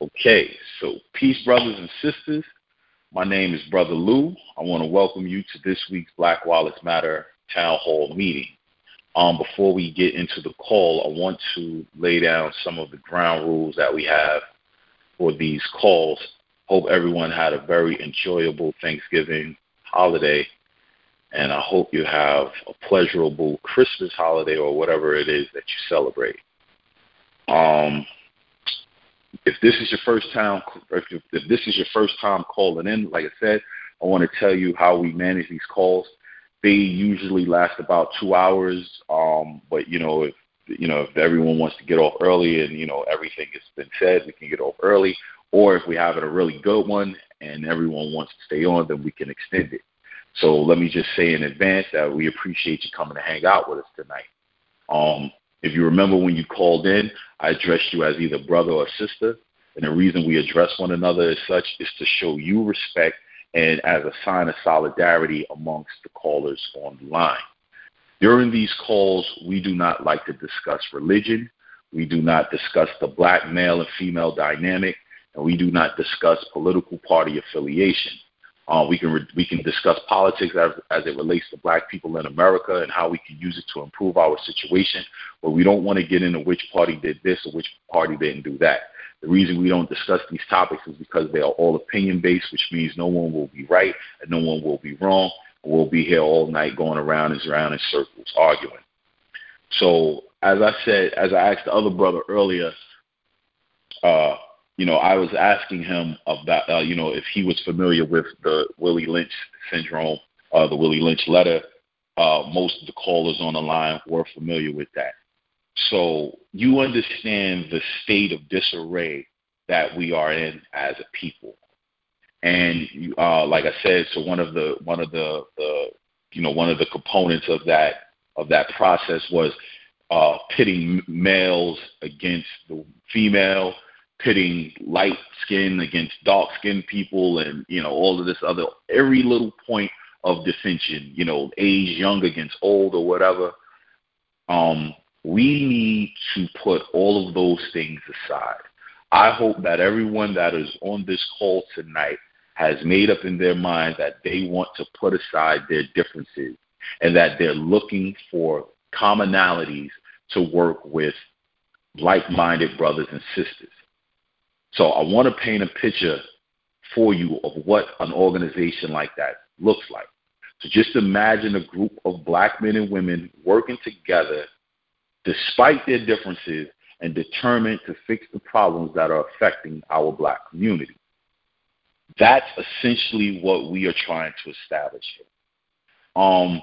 Okay, so peace, brothers and sisters. My name is Brother Lou. I want to welcome you to this week's Black Wallets Matter Town Hall meeting. Before we get into the call, I want to lay down some of the ground rules that we have for these calls. Hope everyone had a very enjoyable Thanksgiving holiday, and I hope you have a pleasurable Christmas holiday or whatever it is that you celebrate. If this is your first time, calling in, like I said, I want to tell you how we manage these calls. They usually last about 2 hours, but if everyone wants to get off early and everything has been said, we can get off early. Or if we have a really good one and everyone wants to stay on, then we can extend it. So let me just say in advance that we appreciate you coming to hang out with us tonight. If you remember when you called in, I addressed you as either brother or sister, and the reason we address one another as such is to show you respect and as a sign of solidarity amongst the callers on the line. During these calls, we do not like to discuss religion, we do not discuss the black male and female dynamic, and we do not discuss political party affiliation. We can discuss politics as it relates to black people in America and how we can use it to improve our situation, but we don't want to get into which party did this or which party didn't do that. The reason we don't discuss these topics is because they are all opinion-based, which means no one will be right and no one will be wrong. We'll be here all night going around and around in circles arguing. So as I asked the other brother earlier, I was asking him about, if he was familiar with the Willie Lynch syndrome, the Willie Lynch letter. Most of the callers on the line were familiar with that. So you understand the state of disarray that we are in as a people. And like I said, so one of the components of that process was pitting males against the female, pitting light skin against dark skinned people, and all of this other, every little point of dissension, age young against old or whatever. We need to put all of those things aside. I hope that everyone that is on this call tonight has made up in their mind that they want to put aside their differences and that they're looking for commonalities to work with like-minded brothers and sisters. So I want to paint a picture for you of what an organization like that looks like. So just imagine a group of black men and women working together despite their differences and determined to fix the problems that are affecting our black community. That's essentially what we are trying to establish here.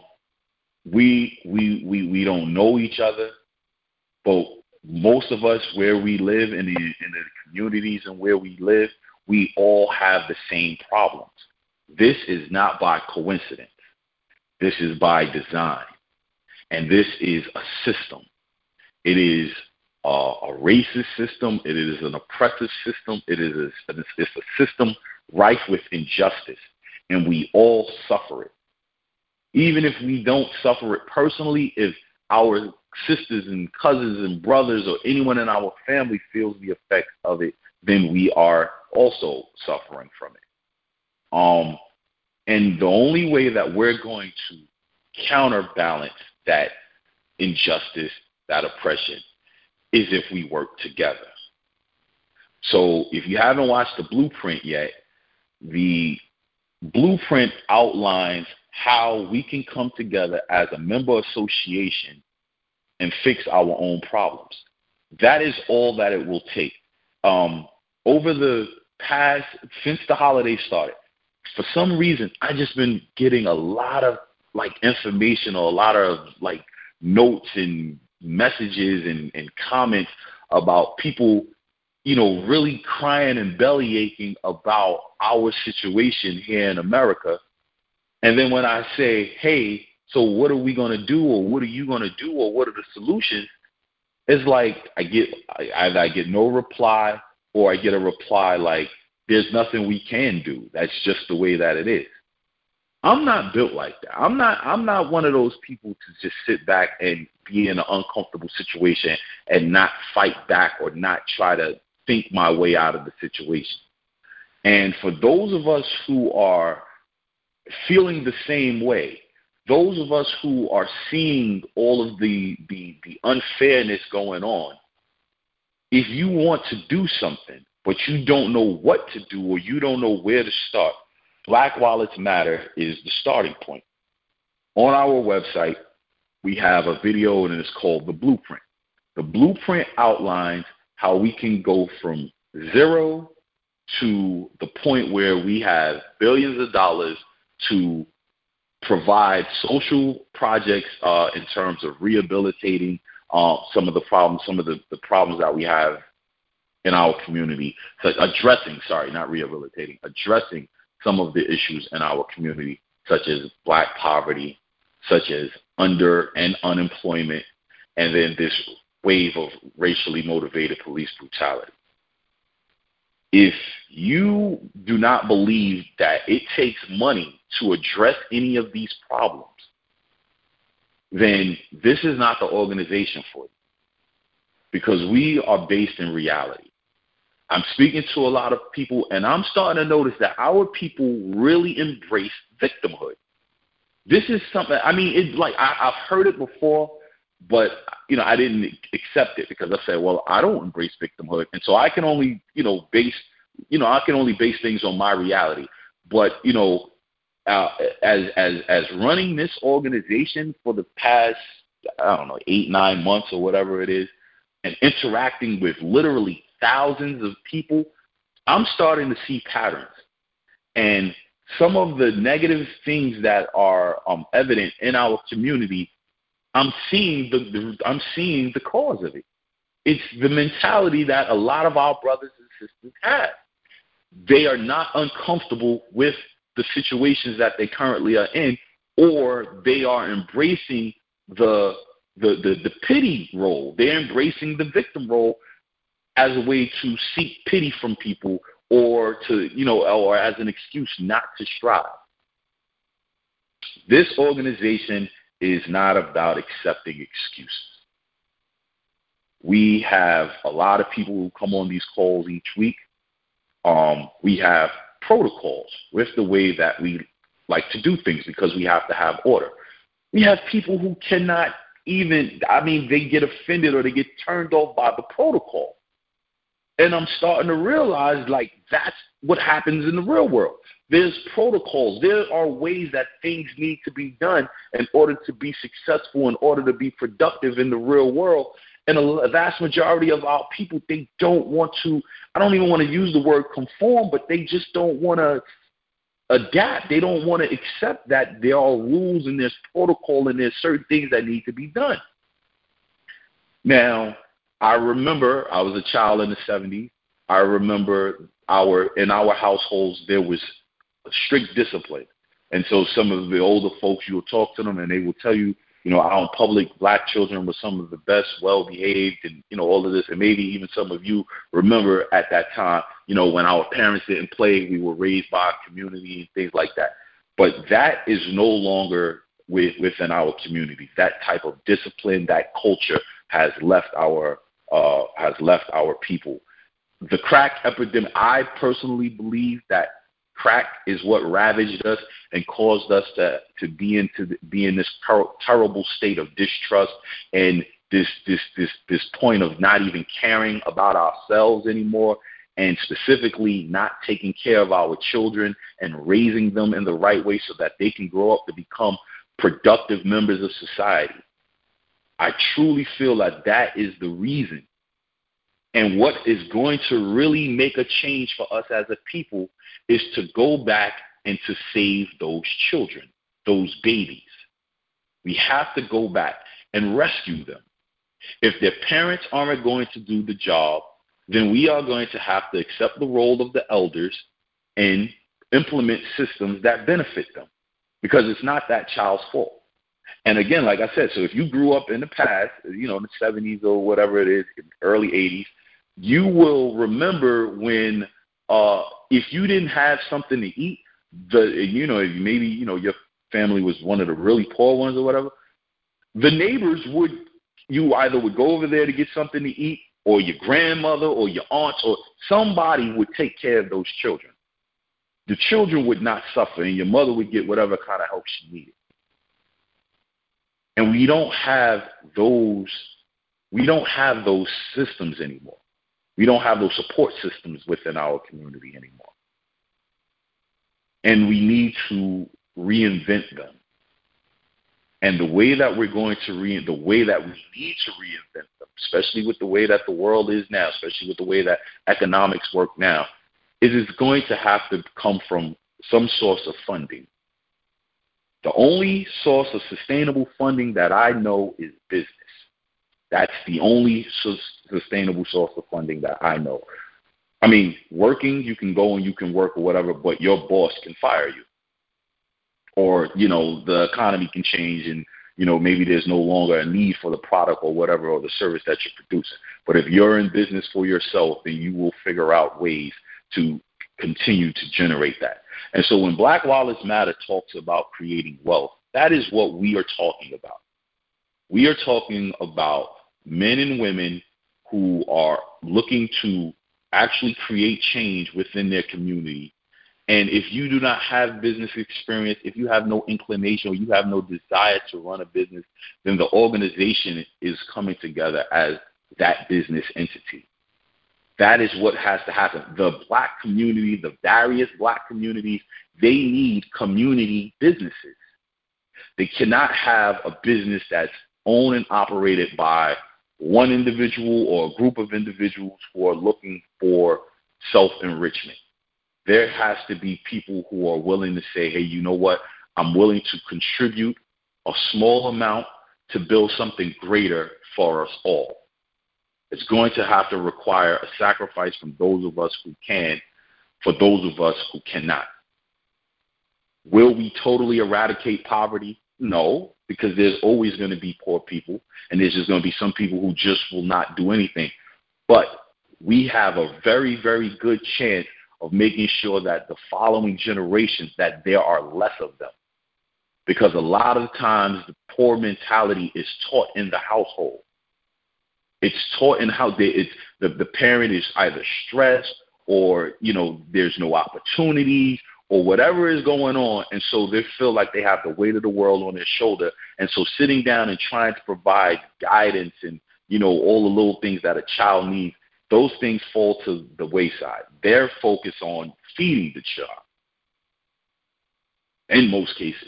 We don't know each other, but most of us where we live in the communities and where we live, we all have the same problems. This is not by coincidence. This is by design. And this is a system. It is a racist system. It is an oppressive system. It's a system rife with injustice, and we all suffer it. Even if we don't suffer it personally, if our sisters and cousins and brothers or anyone in our family feels the effects of it, then we are also suffering from it. And the only way that we're going to counterbalance that injustice, that oppression, is if we work together. So if you haven't watched the blueprint yet, the blueprint outlines how we can come together as a member association and fix our own problems. That is all that it will take. Over the past, since the holiday started, for some reason, I've just been getting a lot of information or a lot of notes and messages and comments about people, really crying and belly aching about our situation here in America. And then when I say, hey, so what are we going to do, or what are you going to do, or what are the solutions? It's like either I get no reply, or I get a reply like, there's nothing we can do. That's just the way that it is. I'm not built like that. I'm not one of those people to just sit back and be in an uncomfortable situation and not fight back or not try to think my way out of the situation. And for those of us who are feeling the same way, those of us who are seeing all of the unfairness going on, if you want to do something, but you don't know what to do or you don't know where to start, Black Wallets Matter is the starting point. On our website, we have a video, and it's called The Blueprint. The Blueprint outlines how we can go from zero to the point where we have billions of dollars to provide social projects in terms of rehabilitating some of the problems that we have in our community, addressing some of the issues in our community, such as Black poverty, such as unemployment, and then this wave of racially motivated police brutality. If you do not believe that it takes money to address any of these problems, then this is not the organization for you, because we are based in reality. I'm speaking to a lot of people, and I'm starting to notice that our people really embrace victimhood. This is something, I mean, it's like I've heard it before, but, I didn't accept it because I said, well, I don't embrace victimhood. And so I can only, base things on my reality. But, as running this organization for the past, 8-9 months or whatever it is, and interacting with literally thousands of people, I'm starting to see patterns. And some of the negative things that are evident in our community, I'm seeing the cause of it. It's the mentality that a lot of our brothers and sisters have. They are not uncomfortable with the situations that they currently are in, or they are embracing the pity role. They're embracing the victim role as a way to seek pity from people, or or as an excuse not to strive. This organization is not about accepting excuses. We have a lot of people who come on these calls each week. We have protocols with the way that we like to do things because we have to have order. We have people who cannot they get offended or they get turned off by the protocol. And I'm starting to realize, that's what happens in the real world. There's protocols. There are ways that things need to be done in order to be successful, in order to be productive in the real world. And a vast majority of our people, they don't want to, I don't even want to use the word conform, but they just don't want to adapt. They don't want to accept that there are rules and there's protocol and there's certain things that need to be done. Now, I remember I was a child in the 70s. I remember in our households there was strict discipline. And so some of the older folks, you will talk to them and they will tell you, out in public, Black children were some of the best, well-behaved, and, all of this. And maybe even some of you remember at that time, when our parents didn't play, we were raised by our community and things like that. But that is no longer within our community. That type of discipline, that culture has left our people. The crack epidemic, I personally believe that crack is what ravaged us and caused us to be in this terrible state of distrust and this point of not even caring about ourselves anymore, and specifically not taking care of our children and raising them in the right way so that they can grow up to become productive members of society. I truly feel that is the reason. And what is going to really make a change for us as a people is to go back and to save those children, those babies. We have to go back and rescue them. If their parents aren't going to do the job, then we are going to have to accept the role of the elders and implement systems that benefit them, because it's not that child's fault. And again, like I said, so if you grew up in the past, in the 70s or whatever it is, early 80s, you will remember when if you didn't have something to eat, maybe your family was one of the really poor ones or whatever, the neighbors you either would go over there to get something to eat, or your grandmother or your aunts or somebody would take care of those children. The children would not suffer, and your mother would get whatever kind of help she needed. And we don't have those systems anymore. We don't have those support systems within our community anymore. And we need to reinvent them. And the way that we're going to the way that we need to reinvent them, especially with the way that the world is now, especially with the way that economics work now, is it's going to have to come from some source of funding. The only source of sustainable funding that I know is business. That's the only sustainable source of funding that I know. I mean, working, you can go and you can work or whatever, but your boss can fire you. Or, the economy can change and, maybe there's no longer a need for the product or whatever or the service that you're producing. But if you're in business for yourself, then you will figure out ways to continue to generate that. And so when Black Lives Matter talks about creating wealth, that is what we are talking about. We are talking about men and women who are looking to actually create change within their community. And if you do not have business experience, if you have no inclination or you have no desire to run a business, then the organization is coming together as that business entity. That is what has to happen. The Black community, the various Black communities, they need community businesses. They cannot have a business that's owned and operated by one individual or a group of individuals who are looking for self-enrichment. There has to be people who are willing to say, hey, you know what? I'm willing to contribute a small amount to build something greater for us all. It's going to have to require a sacrifice from those of us who can for those of us who cannot. Will we totally eradicate poverty? No, because there's always going to be poor people, and there's just going to be some people who just will not do anything. But we have a very, very good chance of making sure that the following generations, that there are less of them. Because a lot of times the poor mentality is taught in the household. It's taught in how the parent is either stressed or, there's no opportunities or whatever is going on. And so they feel like they have the weight of the world on their shoulder. And so sitting down and trying to provide guidance and, all the little things that a child needs, those things fall to the wayside. They're focused on feeding the child in most cases.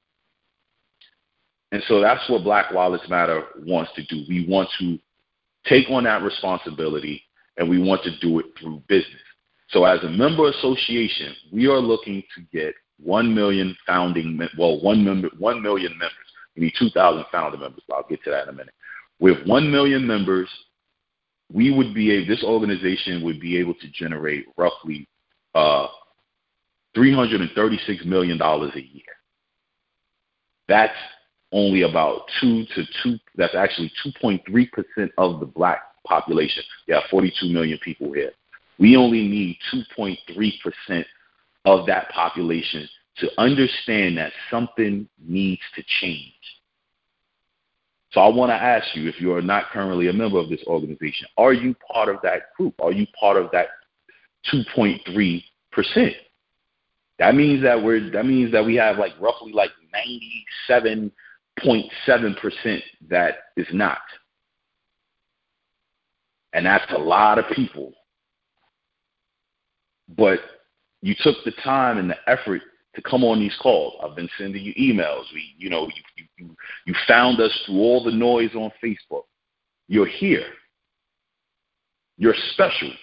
And so that's what Black Lives Matter wants to do. We want to take on that responsibility, and we want to do it through business. So as a member association, we are looking to get 1 million 1 million members. We need 2,000 founder members, but I'll get to that in a minute. With 1 million members, this organization would be able to generate roughly $336 million a year. That's only about that's actually 2.3% of the Black population. You have 42 million people here. We only need 2.3% of that population to understand that something needs to change. So I want to ask you, if you are not currently a member of this organization, are you part of that group? Are you part of that 2.3%? That means that we have roughly 97.7% that is not. And that's a lot of people. But you took the time and the effort to come on these calls. I've been sending you emails. You found us through all the noise on Facebook. You're here. You're special.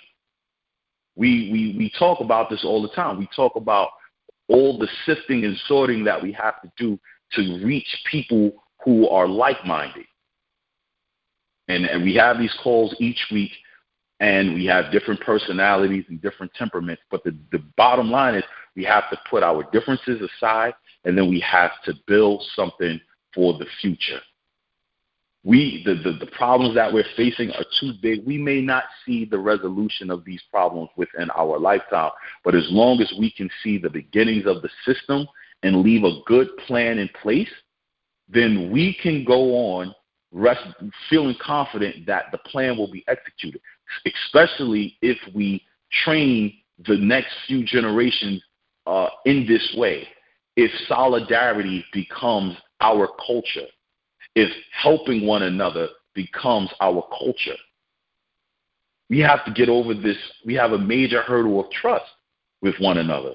We talk about this all the time. We talk about all the sifting and sorting that we have to do to reach people who are like-minded. And we have these calls each week, and we have different personalities and different temperaments. But the bottom line is we have to put our differences aside, and then we have to build something for the future. The problems that we're facing are too big. We may not see the resolution of these problems within our lifetime, but as long as we can see the beginnings of the system and leave a good plan in place, then we can go on rest, feeling confident that the plan will be executed, especially if we train the next few generations in this way. If solidarity becomes our culture, if helping one another becomes our culture, we have to get over this. We have a major hurdle of trust with one another.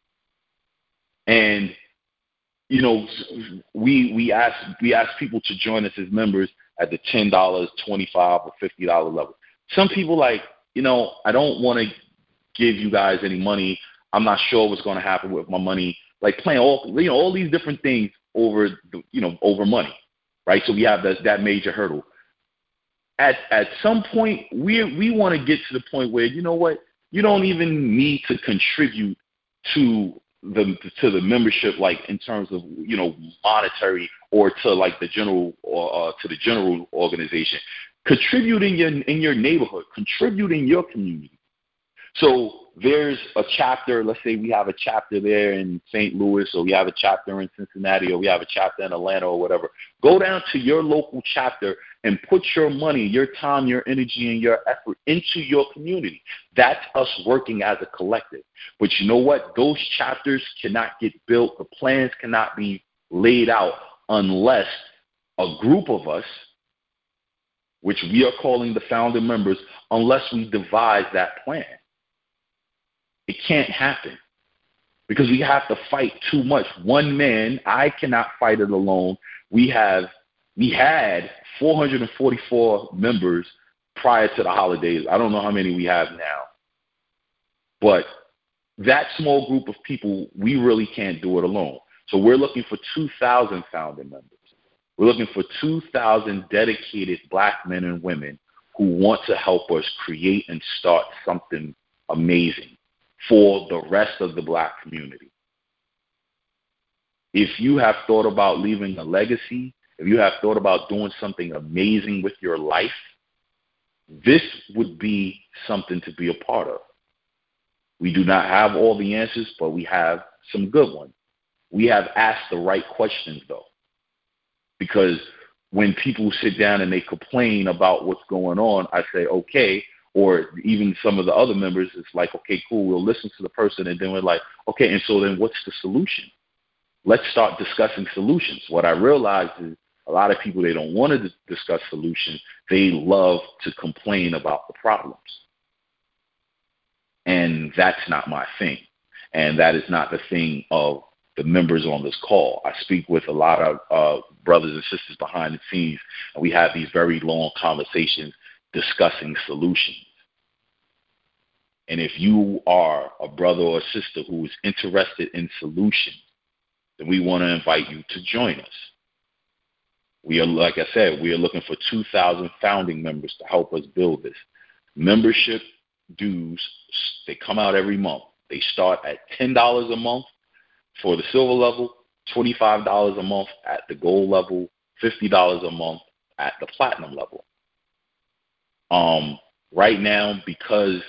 And, you know, we ask people to join us as members at the $10, $25, or $50 level. Some people like, you know, I don't want to give you guys any money. I'm not sure what's going to happen with my money. Like playing all these different things over over money, right? So we have that major hurdle. At some point, we want to get to the point where, you know what, you don't even need to contribute to the membership, like in terms of, you know, monetary, or to like the general, or to the general organization. Contribute in your neighborhood, contribute in your community. So there's a chapter, let's say we have a chapter there in St. Louis, or we have a chapter in Cincinnati, or we have a chapter in Atlanta, or whatever. Go down to your local chapter and put your money, your time, your energy, and your effort into your community. That's us working as a collective. But you know what? Those chapters cannot get built. The plans cannot be laid out unless a group of us, which we are calling the founding members, unless we devise that plan. It can't happen because we have to fight too much. One man, I cannot fight it alone. We had 444 members prior to the holidays. I don't know how many we have now. But that small group of people, we really can't do it alone. So we're looking for 2,000 founding members. We're looking for 2,000 dedicated black men and women who want to help us create and start something amazing for the rest of the black community. If you have thought about leaving a legacy, if you have thought about doing something amazing with your life, this would be something to be a part of. We do not have all the answers, but we have some good ones. We have asked the right questions, though, because when people sit down and they complain about what's going on, I say, okay, or even some of the other members, it's like, okay, cool, we'll listen to the person, and then we're like, okay, and so then what's the solution? Let's start discussing solutions. What I realized is a lot of people, they don't want to discuss solutions. They love to complain about the problems. And that's not my thing. And that is not the thing of the members on this call. I speak with a lot of brothers and sisters behind the scenes, and we have these very long conversations discussing solutions. And if you are a brother or a sister who is interested in solutions, then we want to invite you to join us. We are, like I said, we are looking for 2,000 founding members to help us build this. Membership dues, they come out every month. They start at $10 a month for the silver level, $25 a month at the gold level, $50 a month at the platinum level. Right now, because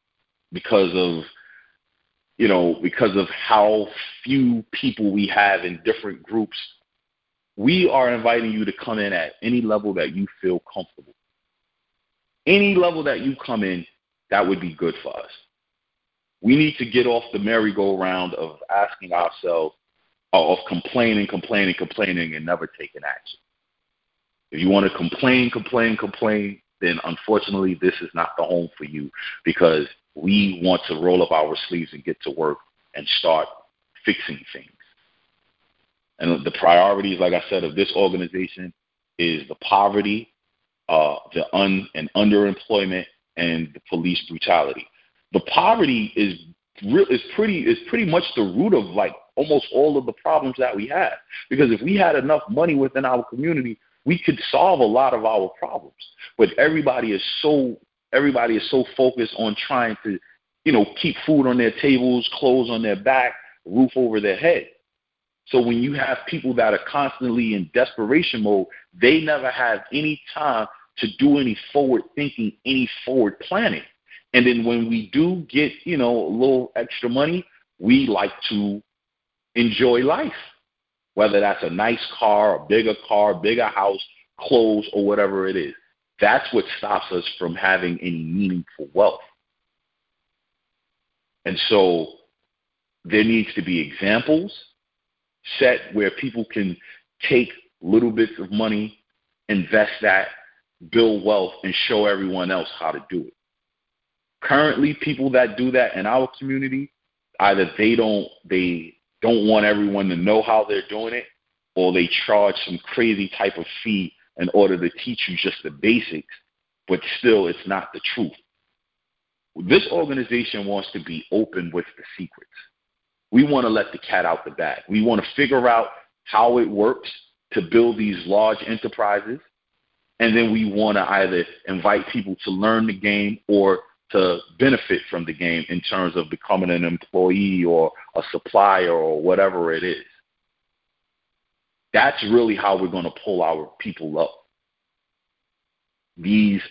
of how few people we have in different groups, we are inviting you to come in at any level that you feel comfortable. Any level that you come in, that would be good for us. We need to get off the merry-go-round of asking ourselves, of complaining, and never taking action. If you want to complain, then unfortunately this is not the home for you, because we want to roll up our sleeves and get to work and start fixing things. And the priorities, like I said, of this organization is the poverty, and underemployment, and the police brutality. The poverty is pretty much the root of like almost all of the problems that we have. Because if we had enough money within our community, we could solve a lot of our problems. But everybody is so focused on trying to, keep food on their tables, clothes on their back, roof over their head. So when you have people that are constantly in desperation mode, they never have any time to do any forward thinking, any forward planning. And then when we do get, a little extra money, we like to enjoy life, whether that's a nice car, a bigger house, clothes, or whatever it is. That's what stops us from having any meaningful wealth. And so there needs to be examples set where people can take little bits of money, invest that, build wealth, and show everyone else how to do it. Currently, people that do that in our community, either they don't want everyone to know how they're doing it, or they charge some crazy type of fee in order to teach you just the basics, but still it's not the truth. This organization wants to be open with the secrets. We want to let the cat out the bag. We want to figure out how it works to build these large enterprises, and then we want to either invite people to learn the game or to benefit from the game in terms of becoming an employee or a supplier or whatever it is. That's really how we're going to pull our people up. These,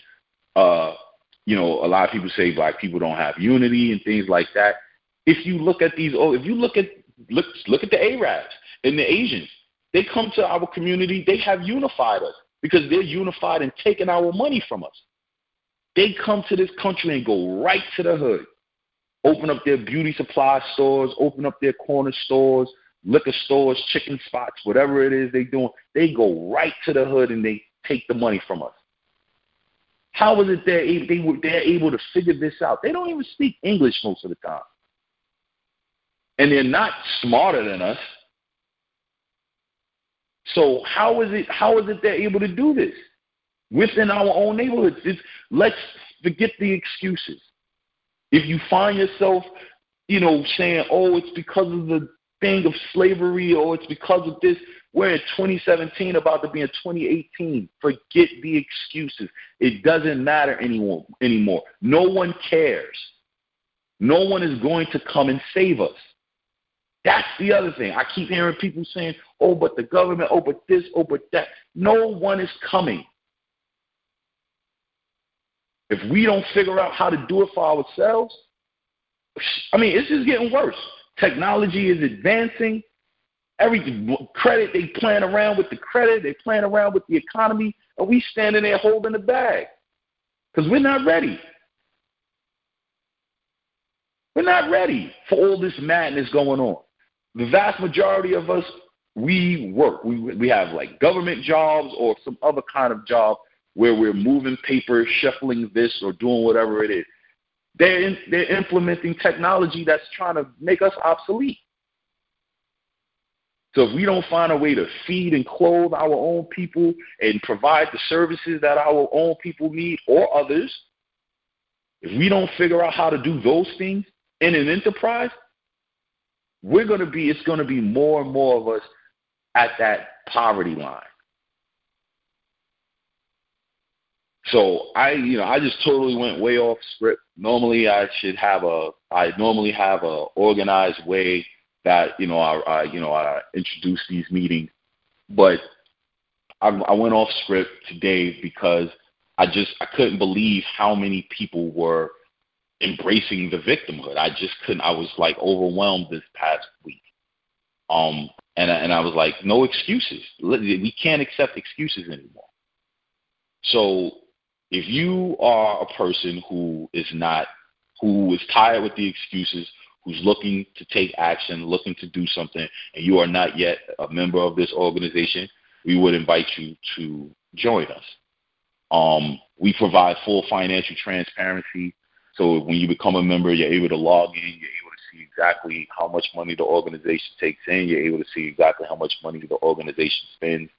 a lot of people say black people don't have unity and things like that. If you look at these, if you look at the Arabs and the Asians, they come to our community, they have unified us because they're unified in taking our money from us. They come to this country and go right to the hood, open up their beauty supply stores, open up their corner stores, liquor stores, chicken spots, whatever it is they're doing. They go right to the hood and they take the money from us. How is it they're able to figure this out? They don't even speak English most of the time. And they're not smarter than us. So how is it they're able to do this within our own neighborhoods? Let's forget the excuses. If you find yourself, saying, oh, it's because of the thing of slavery or it's because of this, we're in 2017 about to be in 2018. Forget the excuses. It doesn't matter anymore. No one cares. No one is going to come and save us. That's the other thing. I keep hearing people saying, oh, but the government, oh, but this, oh, but that. No one is coming. If we don't figure out how to do it for ourselves, it's just getting worse. Technology is advancing. Everything, credit, they playing around with the credit, they playing around with the economy, and we standing there holding the bag because we're not ready. We're not ready for all this madness going on. The vast majority of us, we work. We have like government jobs or some other kind of job where we're moving paper, shuffling this, or doing whatever it is. They're implementing technology that's trying to make us obsolete. So if we don't find a way to feed and clothe our own people and provide the services that our own people need or others, if we don't figure out how to do those things in an enterprise, it's going to be more and more of us at that poverty line. So I just totally went way off script. Normally I normally have a organized way that I introduce these meetings, but I went off script today because I couldn't believe how many people were embracing the victimhood. I just couldn't. I was like overwhelmed this past week, and I was like, no excuses. We can't accept excuses anymore. So if you are a person who is tired with the excuses, who's looking to take action, looking to do something, and you are not yet a member of this organization, we would invite you to join us. We provide full financial transparency. So when you become a member, you're able to log in, you're able to see exactly how much money the organization takes in, you're able to see exactly how much money the organization spends.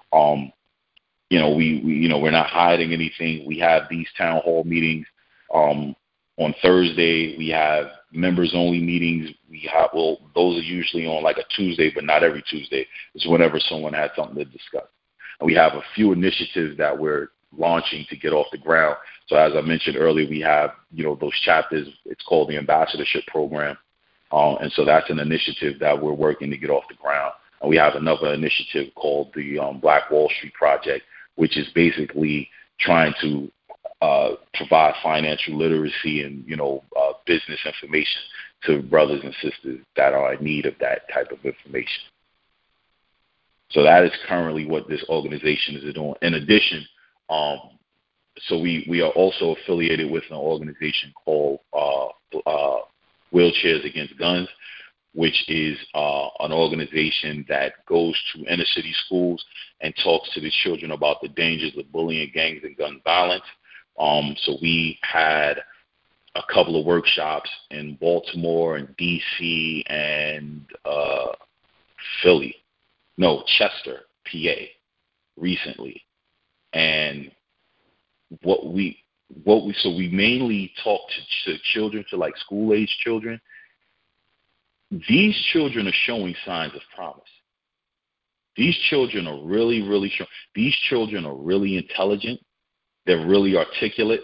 We're not hiding anything. We have these town hall meetings. On Thursday, we have members-only meetings. Those are usually on like a Tuesday, but not every Tuesday. It's whenever someone has something to discuss. And we have a few initiatives that we're launching to get off the ground. So as I mentioned earlier, we have, those chapters. It's called the Ambassadorship Program. And so that's an initiative that we're working to get off the ground. And we have another initiative called the Black Wall Street Project, which is basically trying to provide financial literacy and, business information to brothers and sisters that are in need of that type of information. So that is currently what this organization is doing. In addition, so we are also affiliated with an organization called Wheelchairs Against Guns, which is an organization that goes to inner city schools and talks to the children about the dangers of bullying, gangs, and gun violence. So we had a couple of workshops in Baltimore and D.C. and Chester, PA, recently. And we mainly talk to children, to like school-age children. These children are showing signs of promise. These children are really, really showing. These children are really intelligent. They're really articulate.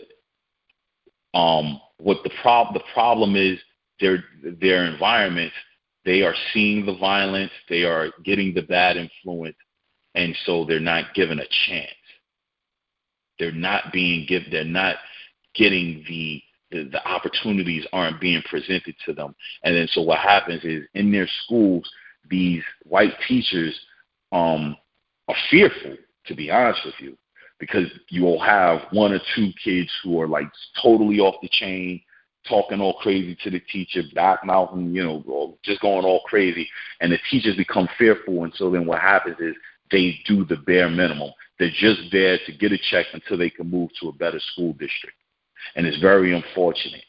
What the problem is, their environments, they are seeing the violence, they are getting the bad influence, and so they're not given a chance. They're not getting the opportunities aren't being presented to them. And then so what happens is in their schools, these white teachers are fearful, to be honest with you, because you will have one or two kids who are like totally off the chain, talking all crazy to the teacher, back-mouthing, or just going all crazy, and the teachers become fearful, and so then what happens is they do the bare minimum. They're just there to get a check until they can move to a better school district, and it's very unfortunate.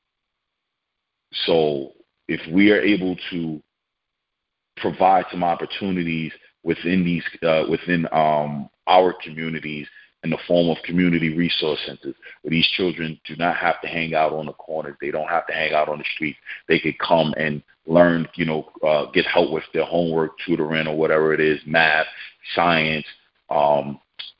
So if we are able to provide some opportunities within our communities in the form of community resource centers, where these children do not have to hang out on the corners. They don't have to hang out on the street. They could come and learn, get help with their homework, tutoring, or whatever it is, math, science, learn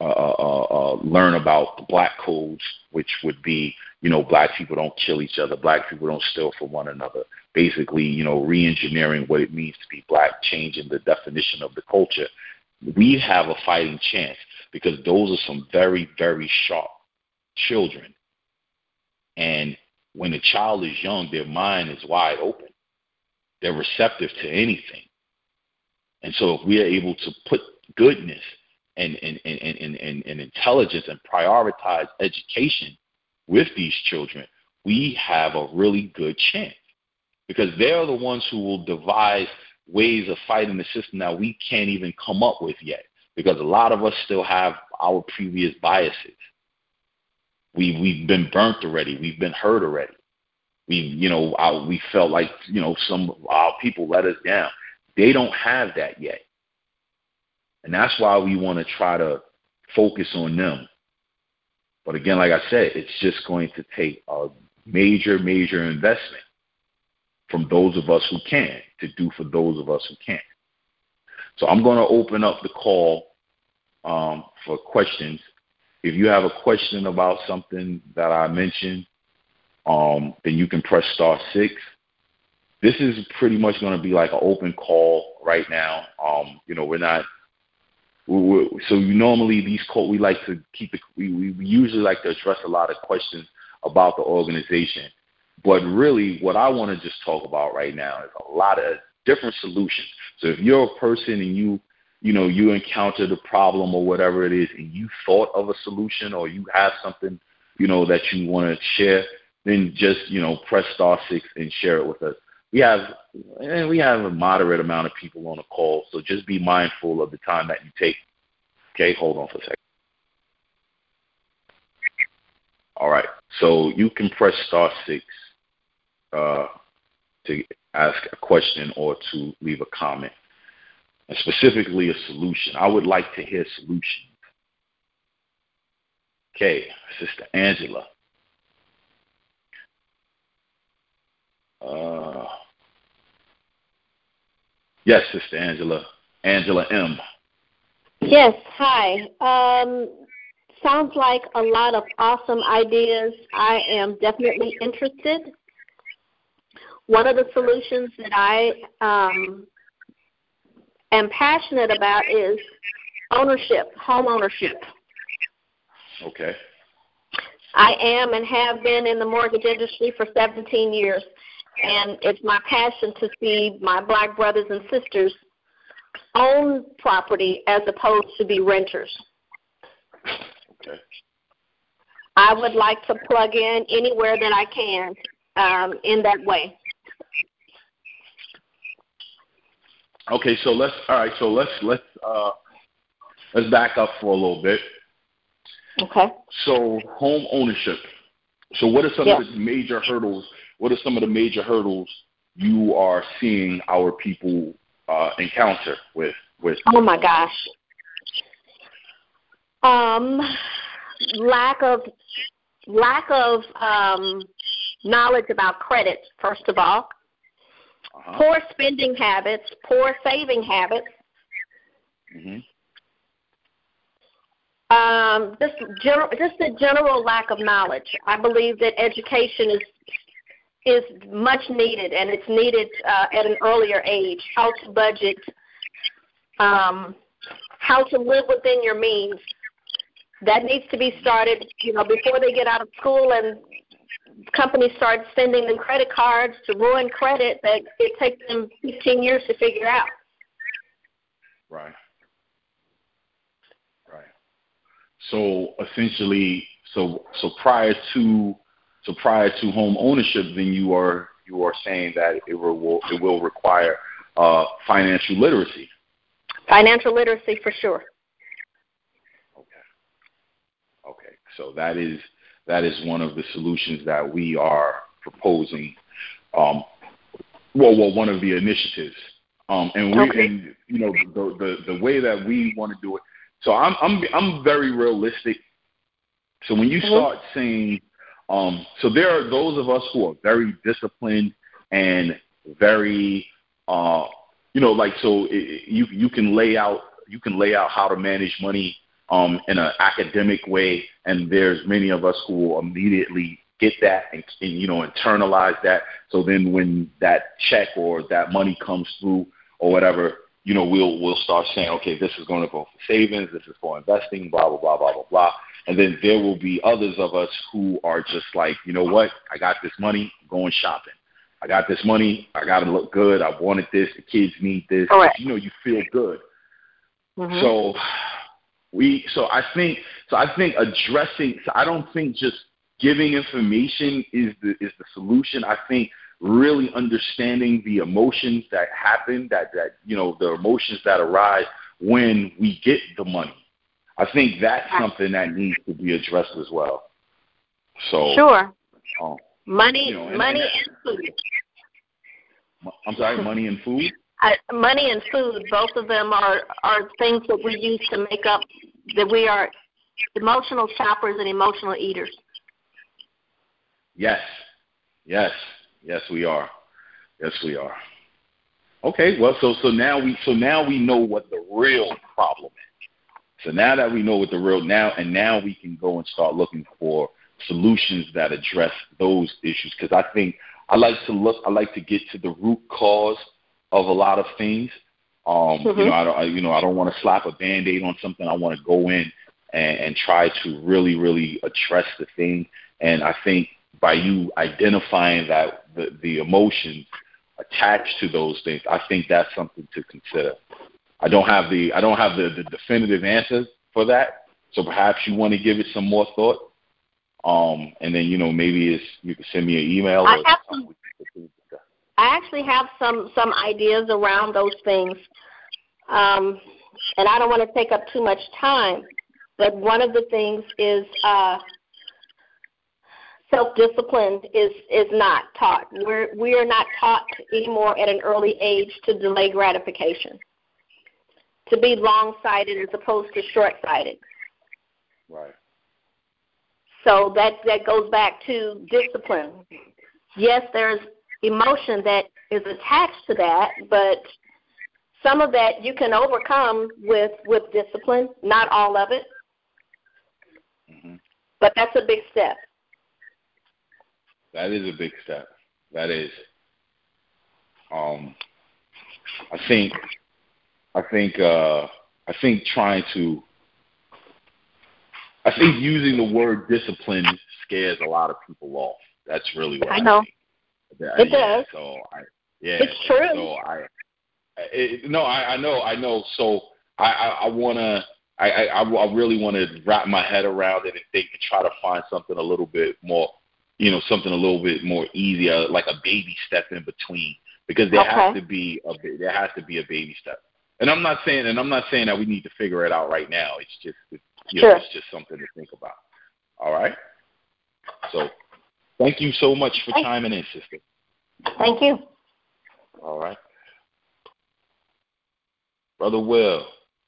about the black codes, which would be, black people don't kill each other, black people don't steal from one another. Basically, re-engineering what it means to be black, changing the definition of the culture. We have a fighting chance, because those are some very, very sharp children. And when a child is young, their mind is wide open. They're receptive to anything. And so if we are able to put goodness and intelligence and prioritize education with these children, we have a really good chance, because they're the ones who will devise ways of fighting the system that we can't even come up with yet, because a lot of us still have our previous biases. We've been burnt already. We've been hurt already. We felt like, some of our people let us down. They don't have that yet. And that's why we want to try to focus on them. But again, like I said, it's just going to take a major, major investment from those of us who can, to do for those of us who can't. So I'm going to open up the call for questions. If you have a question about something that I mentioned, then you can press *6. This is pretty much going to be like an open call right now. Normally these calls, we like to keep it, we usually like to address a lot of questions about the organization. But really what I want to just talk about right now is a lot of different solutions. So if you're a person and you encountered a problem or whatever it is, and you thought of a solution, or you have something, that you want to share, then just, press *6 and share it with us. We have a moderate amount of people on the call, so just be mindful of the time that you take. Okay, hold on for a second. All right, so you can press *6 to ask a question or to leave a comment, and specifically a solution. I would like to hear solutions. Okay, Sister Angela. Yes, Sister Angela. Angela M. Yes, hi. Sounds like a lot of awesome ideas. I am definitely interested. One of the solutions that I am passionate about is ownership, home ownership. Okay. I am and have been in the mortgage industry for 17 years, and it's my passion to see my black brothers and sisters own property as opposed to be renters. Okay. I would like to plug in anywhere that I can in that way. Okay, so let's back up for a little bit. Okay. So home ownership. So what are some of the major hurdles? What are some of the major hurdles you are seeing our people encounter with? Oh my gosh. Lack of knowledge about credit, first of all. Poor spending habits, poor saving habits. Just a general lack of knowledge. I believe that education is much needed, and it's needed at an earlier age. How to budget, how to live within your means. That needs to be started, before they get out of school and companies start sending them credit cards to ruin credit that it takes them 15 years to figure out. Right. So essentially, so prior to home ownership, then you are saying that it will require financial literacy. Financial literacy for sure. Okay. So that is one of the solutions that we are proposing. One of the initiatives. And the way that we want to do it. So I'm very realistic. So when you start saying, so there are those of us who are very disciplined and very, you can lay out how to manage money in an academic way, and there's many of us who will immediately get that and internalize that. So then when that check or that money comes through or whatever, we'll start saying, okay, this is going to go for savings, this is for investing, blah, blah, blah, blah, blah, blah. And then there will be others of us who are just like, you know what, I got this money, I'm going shopping. I got this money, I got to look good, I wanted this, the kids need this. Right. You feel good. So I think addressing, so I don't think just giving information is the solution. I think really understanding the emotions that happen, that the emotions that arise when we get the money. I think that's something that needs to be addressed as well. So sure. Money and food. I'm sorry, money and food? Money and food, both of them are things that we use to make up that we are emotional shoppers and emotional eaters. Yes, we are. Okay, well, so now we know what the real problem is. So now that we know what now we can go and start looking for solutions that address those issues. Because I think I like to get to the root cause of a lot of things. I don't want to slap a Band-Aid on something. I want to go in and try to really, really address the thing. And I think by you identifying that the emotions attached to those things, I think that's something to consider. I don't have the definitive answer for that, so perhaps you want to give it some more thought. And then maybe you can send me an email. I actually have some ideas around those things, and I don't want to take up too much time. But one of the things is self-discipline is not taught. We are not taught anymore at an early age to delay gratification, to be long-sighted as opposed to short-sighted. Right. So that goes back to discipline. Yes, there's emotion that is attached to that, but some of that you can overcome with discipline, not all of it. But that's a big step. That is a big step. That is. I think using the word discipline scares a lot of people off. That's really what I know. think. It does. So it's true. I know. So I really want to wrap my head around it and think and try to find something a little bit more, something a little bit more easier, like a baby step in between, because there has to be a baby step. And I'm not saying that we need to figure it out right now. It's just it's just something to think about. All right. So thank you so much for chiming in, sister. Thank you. All right. Brother Will.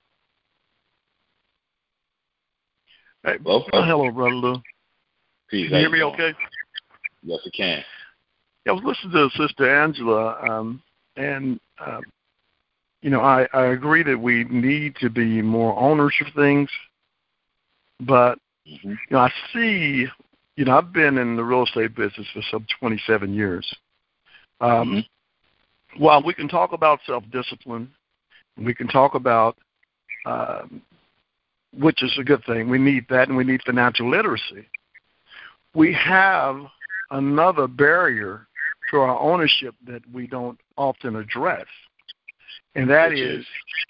Hey, hello, Brother Lou. Peace. Can you hear me okay? Yes, I can. Yeah, I was listening to Sister Angela, and I agree that we need to be more owners of things, but I see, I've been in the real estate business for some 27 years. While we can talk about self-discipline, we can talk about, which is a good thing, we need that, and we need financial literacy. We have another barrier to our ownership that we don't often address, and that is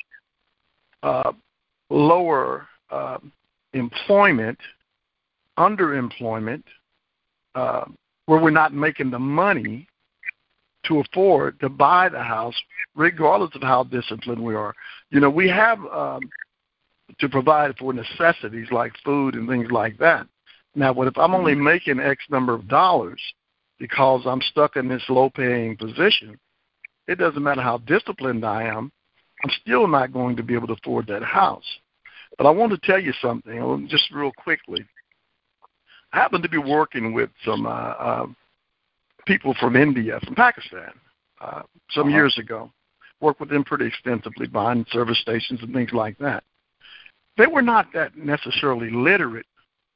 lower employment, underemployment, where we're not making the money to afford to buy the house, regardless of how disciplined we are. We have to provide for necessities like food and things like that. Now, what if I'm only making X number of dollars because I'm stuck in this low-paying position? It doesn't matter how disciplined I am, I'm still not going to be able to afford that house. But I want to tell you something, just real quickly. I happen to be working with some people from India, from Pakistan, some years ago. Worked with them pretty extensively, buying service stations and things like that. They were not that necessarily literate.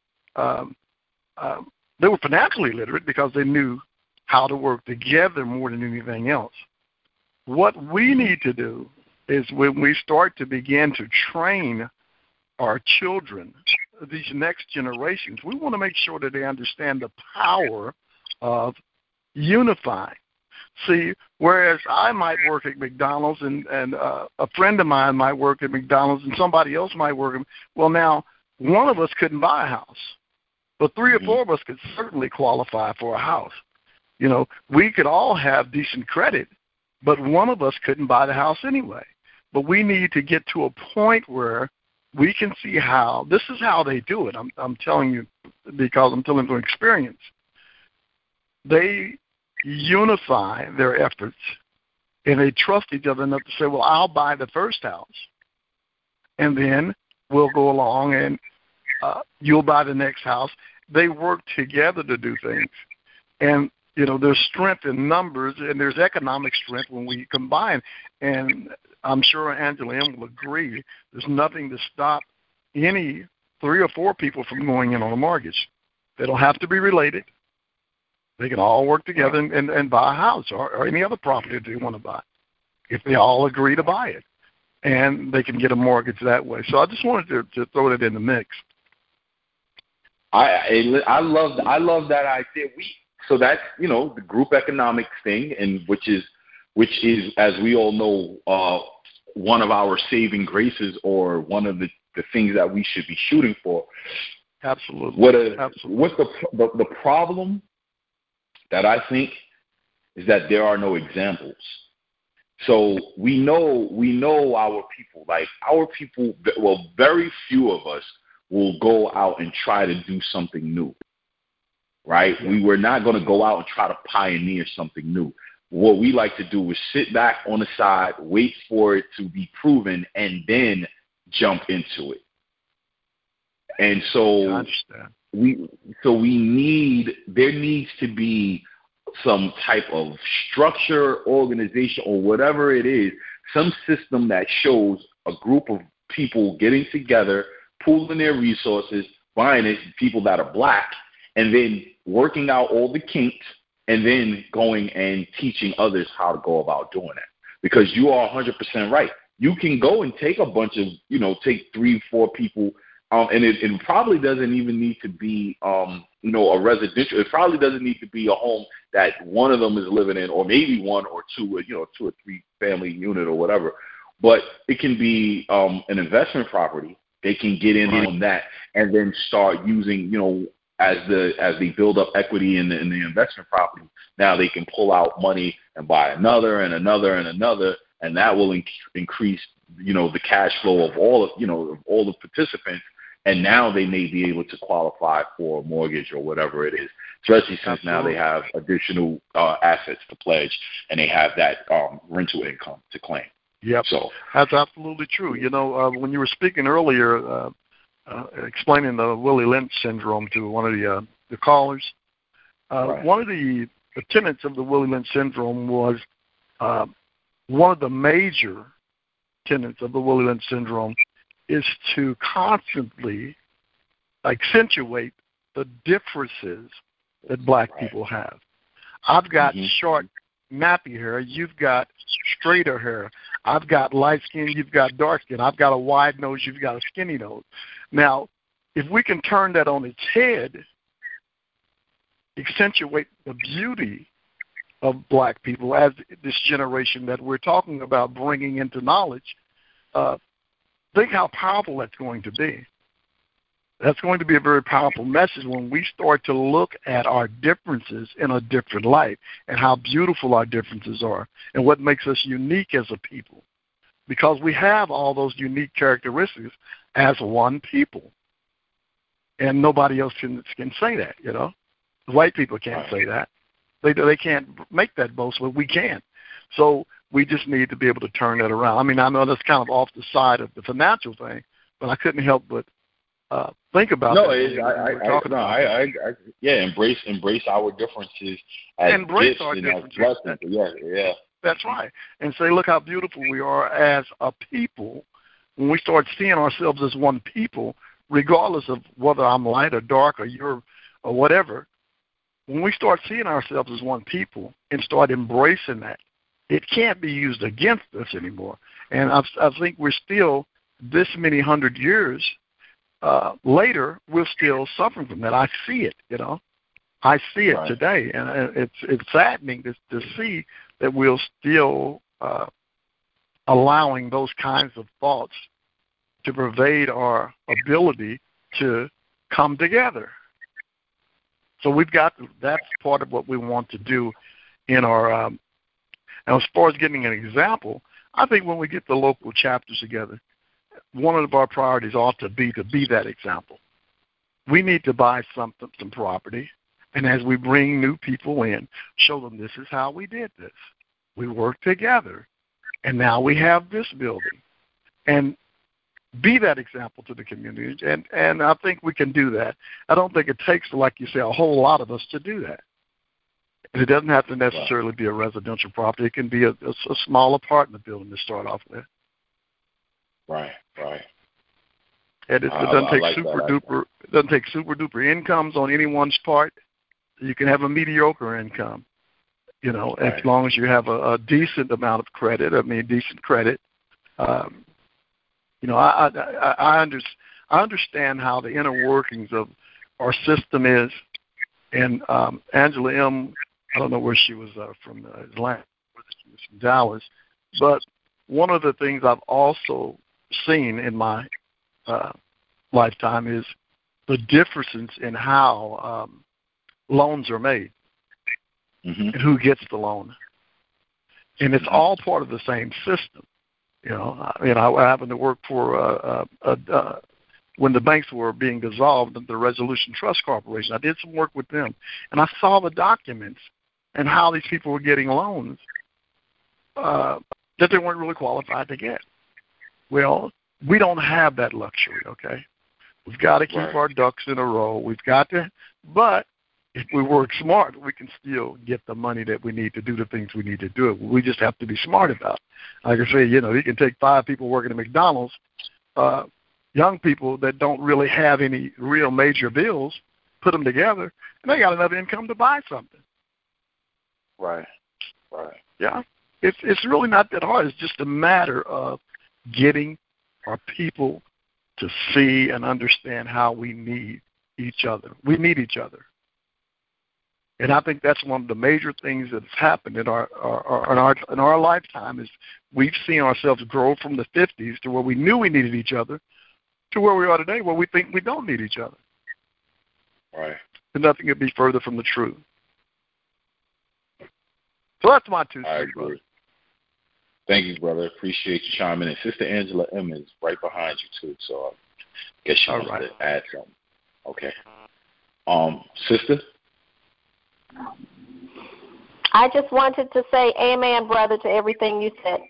They were financially literate because they knew how to work together more than anything else. What we need to do is when we start to begin to train our children, these next generations, we want to make sure that they understand the power of unifying. See, whereas I might work at McDonald's and a friend of mine might work at McDonald's and somebody else might work at, well, now one of us couldn't buy a house, but 3 or 4 of us could certainly qualify for a house. We could all have decent credit, but one of us couldn't buy the house anyway. But we need to get to a point where we can see how, this is how they do it. I'm telling you because I'm telling you from experience. They unify their efforts, and they trust each other enough to say, well, I'll buy the first house, and then we'll go along and you'll buy the next house. They work together to do things. And, there's strength in numbers, and there's economic strength when we combine. And I'm sure Angela M. will agree, there's nothing to stop any 3 or 4 people from going in on a mortgage. They don't have to be related. They can all work together and buy a house or any other property that they want to buy if they all agree to buy it. And they can get a mortgage that way. So I just wanted to throw that in the mix. I love that idea. So that's, the group economics thing, and which is, as we all know, one of our saving graces, or one of the things that we should be shooting for. Absolutely. What's the problem that I think is that there are no examples. So we know our people. Like our people, well, very few of us will go out and try to do something new, right? We were not going to go out and try to pioneer something new. What we like to do is sit back on the side, wait for it to be proven, and then jump into it. And so I understand. there needs to be some type of structure, organization, or whatever it is, some system that shows a group of people getting together, pooling their resources, buying it, people that are black, and then working out all the kinks, and then going and teaching others how to go about doing that. Because you are 100% right. You can go and take a bunch of, take 3-4 people, and it probably doesn't even need to be, a residential. It probably doesn't need to be a home that one of them is living in, or maybe one or two, you know, 2 or 3 family unit or whatever. But it can be an investment property. They can get in on that and then start using, you know, as they build up equity in the investment property. Now they can pull out money and buy another and another and another, and that will increase, you know, the cash flow of all the participants. And now they may be able to qualify for a mortgage or whatever it is, especially since now they have additional assets to pledge and they have that rental income to claim. Yep. So that's absolutely true. You know, when you were speaking earlier, explaining the Willie Lynch syndrome to one of the callers, one of the tenets of the Willie Lynch syndrome was one of the major tenets of the Willie Lynch syndrome is to constantly accentuate the differences that black people have. I've got short, nappy hair. You've got straighter hair. I've got light skin. You've got dark skin. I've got a wide nose. You've got a skinny nose. Now, if we can turn that on its head, accentuate the beauty of black people as this generation that we're talking about bringing into knowledge, think how powerful that's going to be. That's going to be a very powerful message when we start to look at our differences in a different light and how beautiful our differences are and what makes us unique as a people. Because we have all those unique characteristics as one people. And nobody else can say that, you know. White people can't say that. They can't make that boast, but we can. So we just need to be able to turn that around. I mean, I know that's kind of off the side of the financial thing, but I couldn't help but think about that. Embrace our differences as embrace gifts our and differences. as blessings. Yeah. That's right. And say, look how beautiful we are as a people. When we start seeing ourselves as one people, regardless of whether I'm light or dark or you're or whatever, when we start seeing ourselves as one people and start embracing that, it can't be used against us anymore. And I think we're still, this many hundred years later, we're still suffering from that. I see it, you know. I see it today, and it's saddening to see that we're still allowing those kinds of thoughts to pervade our ability to come together. So that's part of what we want to do in our, and as far as getting an example, I think when we get the local chapters together, one of our priorities ought to be that example. We need to buy some property, and as we bring new people in, show them this is how we did this. We worked together, and now we have this building. And be that example to the community, and I think we can do that. I don't think it takes, like you say, a whole lot of us to do that. And it doesn't have to necessarily be a residential property. It can be a small apartment building to start off with. Right. And it doesn't take super duper incomes on anyone's part. You can have a mediocre income, you know, as long as you have a decent amount of credit. Decent credit. You know, I understand how the inner workings of our system is. And Angela M., I don't know where she was from, Atlanta, whether she was from Dallas, but one of the things I've also seen in my lifetime is the differences in how loans are made and who gets the loan. And it's all part of the same system. You know, I happened to work for when the banks were being dissolved, the Resolution Trust Corporation. I did some work with them, and I saw the documents and how these people were getting loans that they weren't really qualified to get. Well, we don't have that luxury, okay? We've got to keep our ducks in a row. We've got to, but if we work smart, we can still get the money that we need to do the things we need to do. We just have to be smart about it. Like I say, you know, you can take 5 people working at McDonald's, young people that don't really have any real major bills, put them together, and they got enough income to buy something. Right. Yeah. It's really not that hard. It's just a matter of getting our people to see and understand how we need each other. We need each other. And I think that's one of the major things that's happened in our lifetime is we've seen ourselves grow from the 50s to where we knew we needed each other to where we are today where we think we don't need each other. Right. And nothing could be further from the truth. So that's my 2 cents, brother. Thank you, brother. Appreciate you chiming in. Sister Angela M is right behind you, too, so I guess she wants to add something. Okay. Sister? I just wanted to say amen, brother, to everything you said.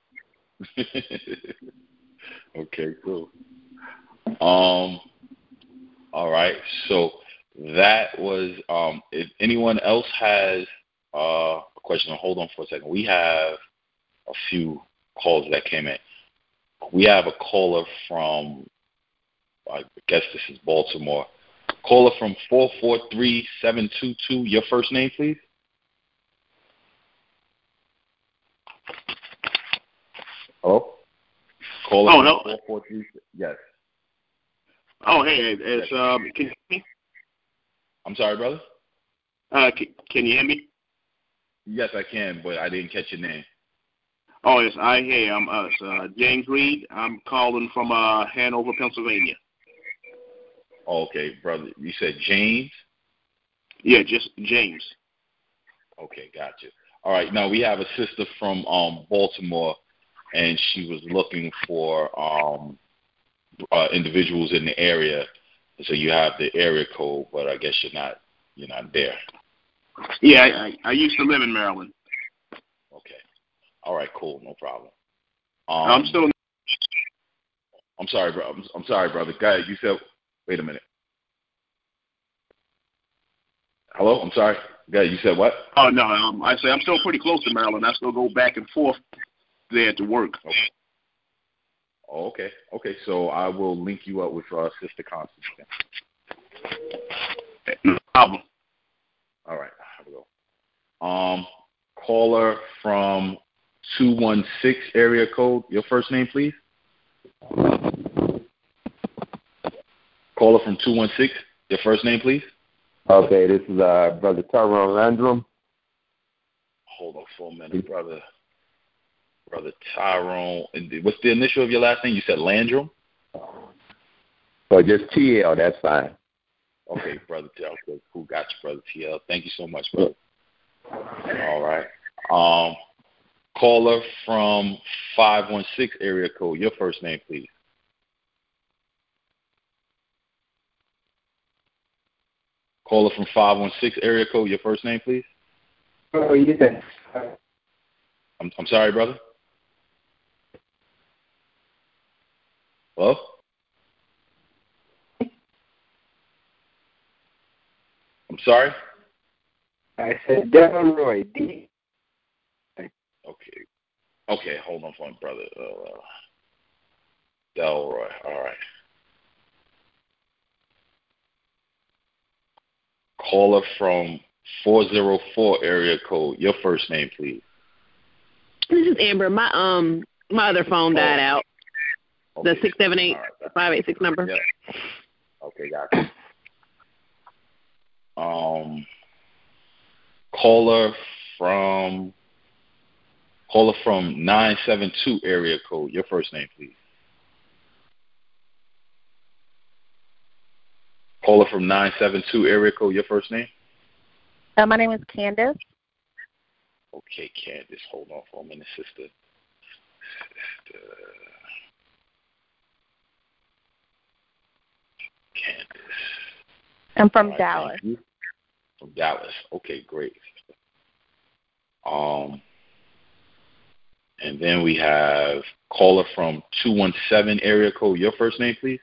Okay, cool. All right. So that was if anyone else has a question, hold on for a second. We have a few calls that came in. We have a caller from, I guess this is Baltimore. Caller from 443722. Your first name, please. Hello? Caller from 443. Yes. Oh, hey, it's can you hear me? I'm sorry, brother? Can you hear me? Yes, I can, but I didn't catch your name. Oh, yes, I'm James Reed. I'm calling from Hanover, Pennsylvania. Okay, brother. You said James? Yeah, just James. Okay, gotcha. All right, now we have a sister from Baltimore, and she was looking for individuals in the area. So you have the area code, but I guess you're not there. Yeah, I used to live in Maryland. Okay. All right, cool, no problem. I'm still. I'm sorry, bro. I'm sorry, brother. Go ahead. You said. Wait a minute. Hello. I'm sorry. Go ahead. You said what? Oh no. I say I'm still pretty close to Maryland. I still go back and forth there to work. Okay. Oh, okay. Okay. So I will link you up with Sister Constance. No problem. All right. Here we go. Caller from 216 area code. Your first name, please. Caller from 216. Your first name, please. Okay, this is Brother Tyrone Landrum. Hold on for a minute, brother. Brother Tyrone. What's the initial of your last name? You said Landrum? So just TL, that's fine. Okay, brother TL. Okay, cool. Got you, brother TL. Thank you so much, brother. All right. Caller from 516 area code. Your first name, please. Caller from 516 area code. Your first name, please. Oh, yes. I'm sorry, brother. Hello? I'm sorry? I said Delroy. D. Okay. Okay, hold on for me, brother. Delroy. All right. Caller from 404 area code. Your first name, please. This is Amber. My other phone died out. Okay. The 678-586 number. Yeah. Okay, got it. Caller from 972 area code. Your first name, please. Caller from 972 area code. Your first name. My name is Candace. Okay, Candace. Hold on for a minute, sister. Candace. I'm from Dallas. From Dallas. Okay, great. And then we have caller from 217 area code. Your first name, please.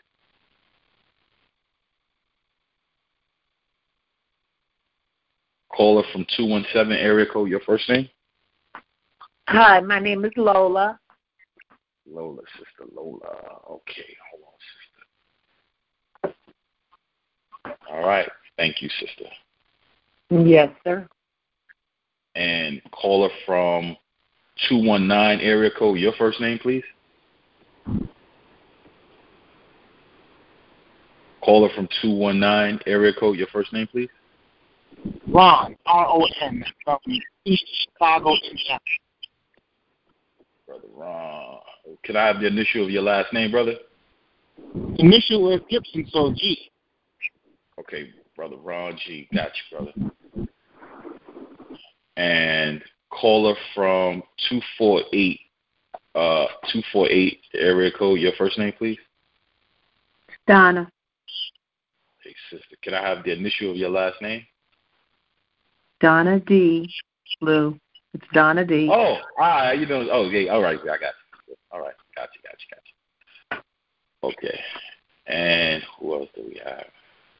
Caller from 217 area code. Your first name. Hi, my name is Lola. Lola, sister Lola. Okay, hold on, sister. All right. Thank you, sister. Yes, sir. And caller from 219 area code. Your first name, please. Caller from 219 area code. Your first name, please. Ron, R-O-N, from East Chicago, Indiana. Brother Ron. Can I have the initial of your last name, brother? Initial is Gibson, so G. Okay, Brother Ron G. Got you, brother. And caller from 248, 248 area code. Your first name, please? Donna. Hey, sister. Can I have the initial of your last name? Donna D. Lou. It's Donna D. Oh, hi. You know? Oh, yeah. All right. I got you. All right. Got you. Okay. And who else do we have?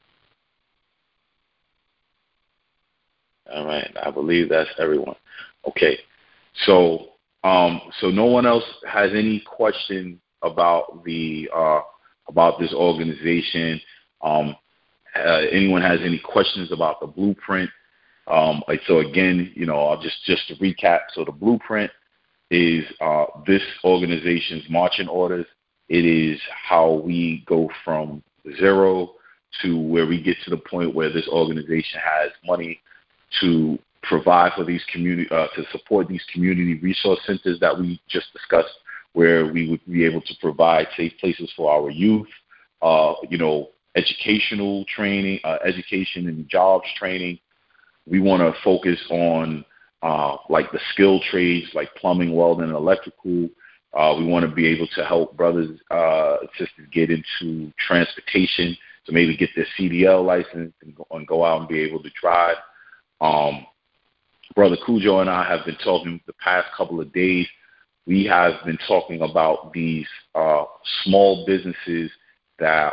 All right. I believe that's everyone. Okay. So no one else has any question about the about this organization. Anyone has any questions about the blueprint? So again, I'll just to recap. So the blueprint is this organization's marching orders. It is how we go from zero to where we get to the point where this organization has money to provide for these community, to support these community resource centers that we just discussed, where we would be able to provide safe places for our youth, educational training, education and jobs training. We want to focus on like the skilled trades, like plumbing, welding, and electrical. We want to be able to help brothers and sisters get into transportation to maybe get their CDL license and go out and be able to drive. Brother Cujo and I have been talking the past couple of days. We have been talking about these small businesses that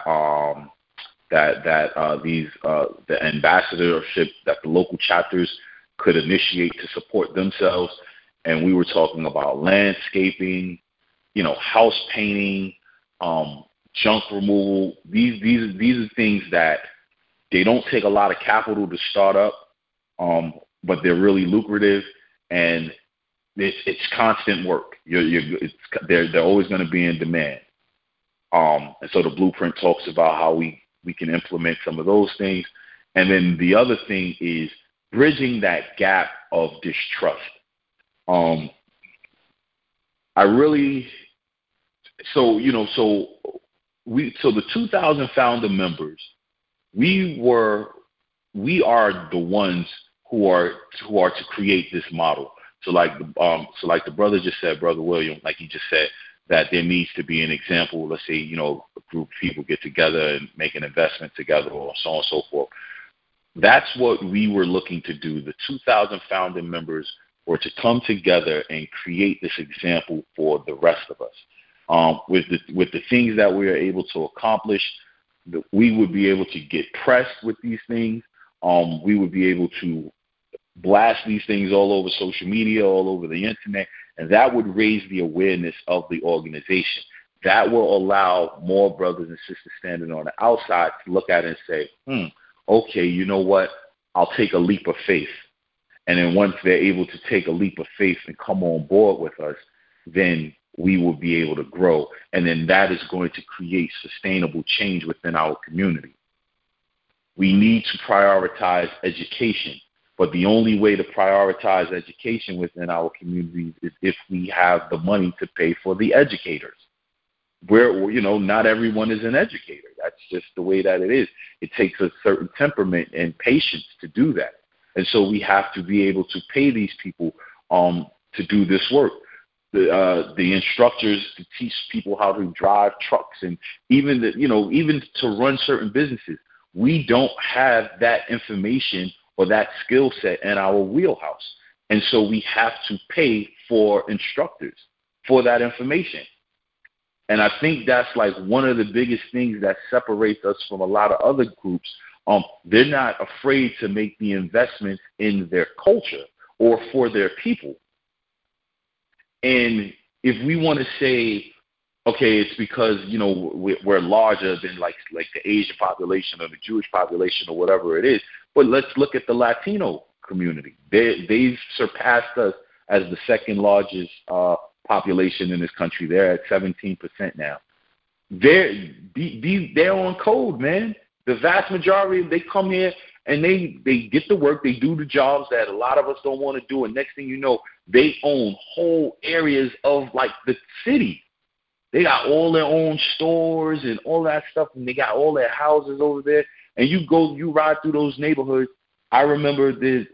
the ambassadorship that the local chapters could initiate to support themselves. And we were talking about landscaping, house painting, junk removal. These are things that they don't take a lot of capital to start up, but they're really lucrative, and it's constant work. They're always going to be in demand. And so the blueprint talks about how we can implement some of those things. And then the other thing is bridging that gap of distrust. The 2,000 founder members, we are the ones who are to create this model. So like the brother just said, Brother William, like he just said, that there needs to be an example. Let's say, a group of people get together and make an investment together, or so on and so forth. That's what we were looking to do. The 2,000 founding members were to come together and create this example for the rest of us. With the things that we are able to accomplish, we would be able to get pressed with these things. We would be able to blast these things all over social media, all over the internet, and that would raise the awareness of the organization. That will allow more brothers and sisters standing on the outside to look at it and say, okay, you know what? I'll take a leap of faith. And then once they're able to take a leap of faith and come on board with us, then we will be able to grow. And then that is going to create sustainable change within our community. We need to prioritize education. But the only way to prioritize education within our communities is if we have the money to pay for the educators. Not everyone is an educator. That's just the way that it is. It takes a certain temperament and patience to do that. And so we have to be able to pay these people to do this work. The instructors to teach people how to drive trucks, and even to run certain businesses. We don't have that information or that skill set in our wheelhouse. And so we have to pay for instructors for that information. And I think that's like one of the biggest things that separates us from a lot of other groups. They're not afraid to make the investments in their culture or for their people. And if we want to say, okay, it's because, we're larger than like the Asian population or the Jewish population or whatever it is, but let's look at the Latino community. They've surpassed us as the second largest population in this country. They're at 17% now. They're on code, man. The vast majority, they come here and they get to work, they do the jobs that a lot of us don't want to do, and next thing you know, they own whole areas of like the city. They got all their own stores and all that stuff, and they got all their houses over there. And you ride through those neighborhoods. I remember they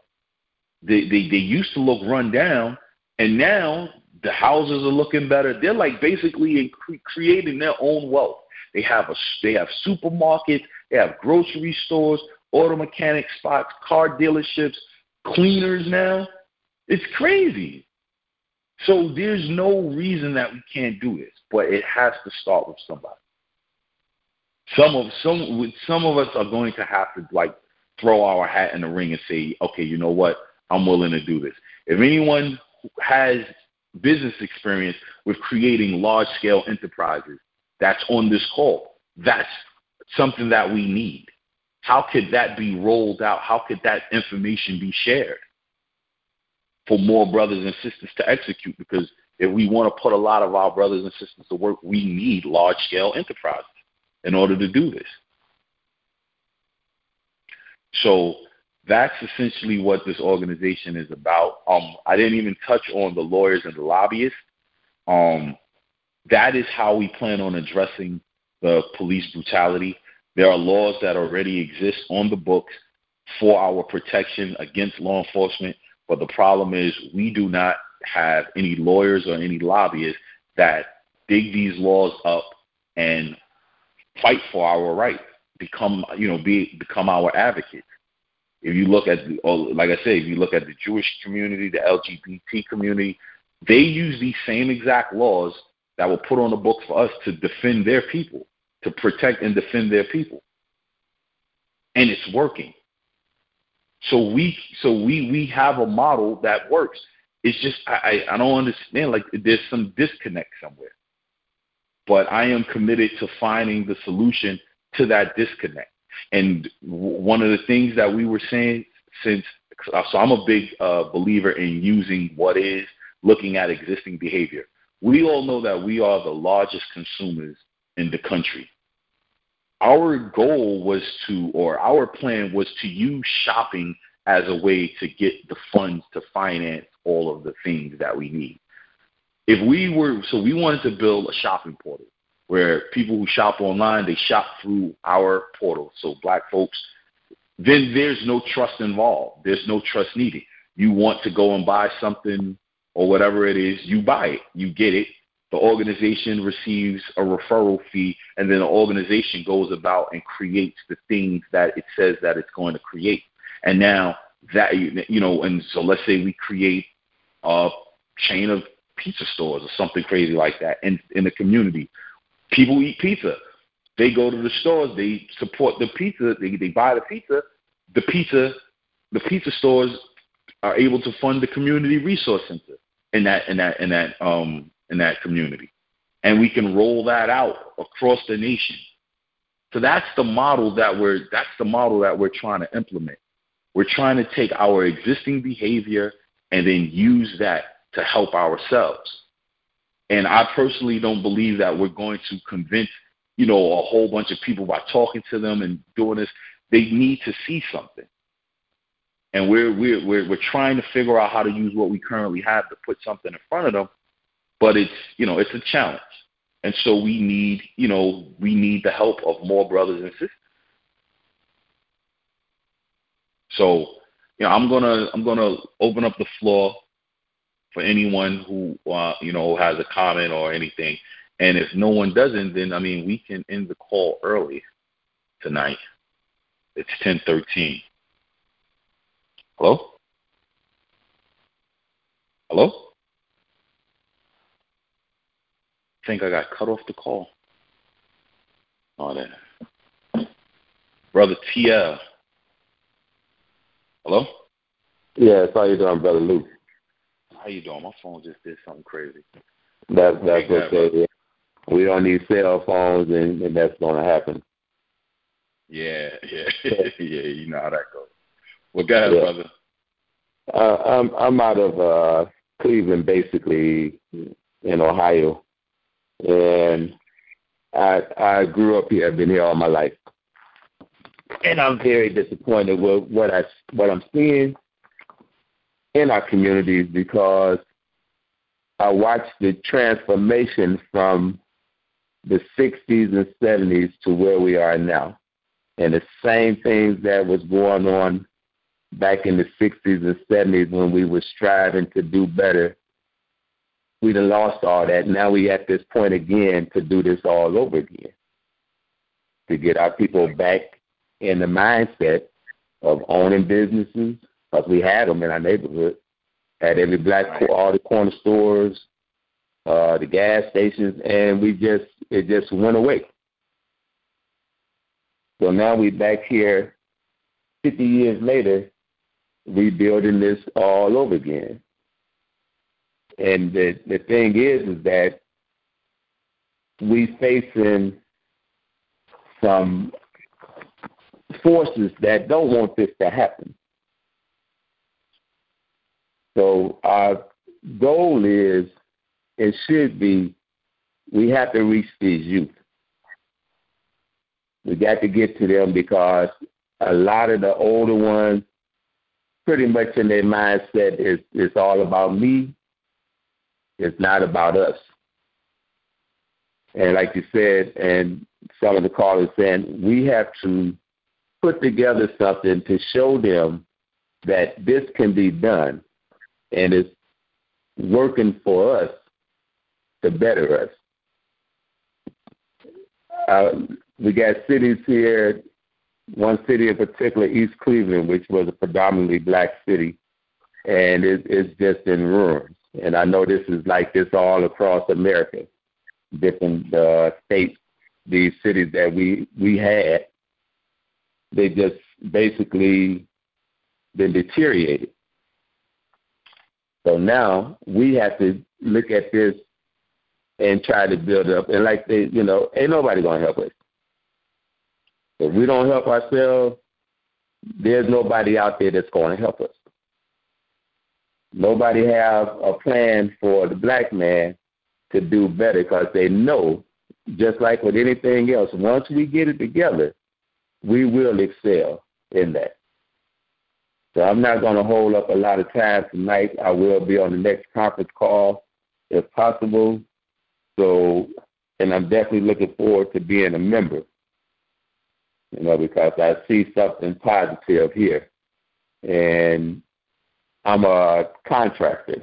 used to look run down, and now the houses are looking better. They're like basically creating their own wealth. They have supermarkets, they have grocery stores, auto mechanic spots, car dealerships, cleaners now. It's crazy. So there's no reason that we can't do this, but it has to start with somebody. Some of us are going to have to like throw our hat in the ring and say, okay, you know what? I'm willing to do this. If anyone has business experience with creating large-scale enterprises that's on this call, that's something that we need. How could that be rolled out? How could that information be shared for more brothers and sisters to execute? Because if we want to put a lot of our brothers and sisters to work, we need large-scale enterprises in order to do this. So that's essentially what this organization is about. I didn't even touch on the lawyers and the lobbyists. That is how we plan on addressing the police brutality. There are laws that already exist on the books for our protection against law enforcement, but the problem is we do not have any lawyers or any lobbyists that dig these laws up and fight for our rights, become our advocates. If you look at, like I said, if you look at the Jewish community, the LGBT community, they use these same exact laws that were put on the books for us to defend their people, to protect and defend their people. And it's working. So we have a model that works. It's just I don't understand, like there's some disconnect somewhere. But I am committed to finding the solution to that disconnect. And one of the things that we were saying so I'm a big believer in using what is, looking at existing behavior. We all know that we are the largest consumers in the country. Our goal was our plan was to use shopping as a way to get the funds to finance all of the things that we need. We wanted to build a shopping portal where people who shop online, they shop through our portal. So black folks, then there's no trust involved. There's no trust needed. You want to go and buy something or whatever it is, you buy it, you get it. The organization receives a referral fee, and then the organization goes about and creates the things that it says that it's going to create. And now that, and so let's say we create a chain of pizza stores or something crazy like that in the community. People eat pizza. They go to the stores. They support the pizza. They buy the pizza. The pizza stores are able to fund the community resource center in that community, and we can roll that out across the nation. So that's the model that we're trying to implement. We're trying to take our existing behavior and then use that to help ourselves. And I personally don't believe that we're going to convince, a whole bunch of people by talking to them and doing this. They need to see something. And we're trying to figure out how to use what we currently have to put something in front of them, but it's a challenge. And so we need the help of more brothers and sisters. So, I'm gonna open up the floor for anyone who has a comment or anything. And if no one doesn't, then we can end the call early tonight. It's 10:13. Hello? Hello? I think I got cut off the call. Oh, there. Brother TL. Hello? Yes, how you doing, Brother Luke? How you doing? My phone just did something crazy. That's okay. Yeah. We don't need cell phones, and that's going to happen. Yeah. You know how that goes. Well, go ahead, brother. I'm out of Cleveland, basically, in Ohio, and I grew up here. I've been here all my life. And I'm very disappointed with what I'm seeing in our communities, because I watched the transformation from the 60s and 70s to where we are now. And the same things that was going on back in the 60s and 70s when we were striving to do better, we done lost all that. Now we at this point again to do this all over again, to get our people back in the mindset of owning businesses, because we had them in our neighborhood, had every all the corner stores, the gas stations, and it just went away. So now we back here 50 years later, rebuilding this all over again. And the thing is that we facing some forces that don't want this to happen. So our goal is, it should be, we have to reach these youth. We got to get to them, because a lot of the older ones, pretty much in their mindset, it's all about me. It's not about us. And like you said, and some of the callers saying, we have to put together something to show them that this can be done, and it's working for us to better us. We got cities here, one city in particular, East Cleveland, which was a predominantly black city, and it's just in ruins. And I know this is like this all across America, different states, these cities that we had, they just basically been deteriorated. So now we have to look at this and try to build up. And like ain't nobody going to help us. If we don't help ourselves, there's nobody out there that's going to help us. Nobody have a plan for the black man to do better, because they know, just like with anything else, once we get it together, we will excel in that. So I'm not going to hold up a lot of time tonight. I will be on the next conference call if possible. So, and I'm definitely looking forward to being a member, because I see something positive here. And I'm a contractor.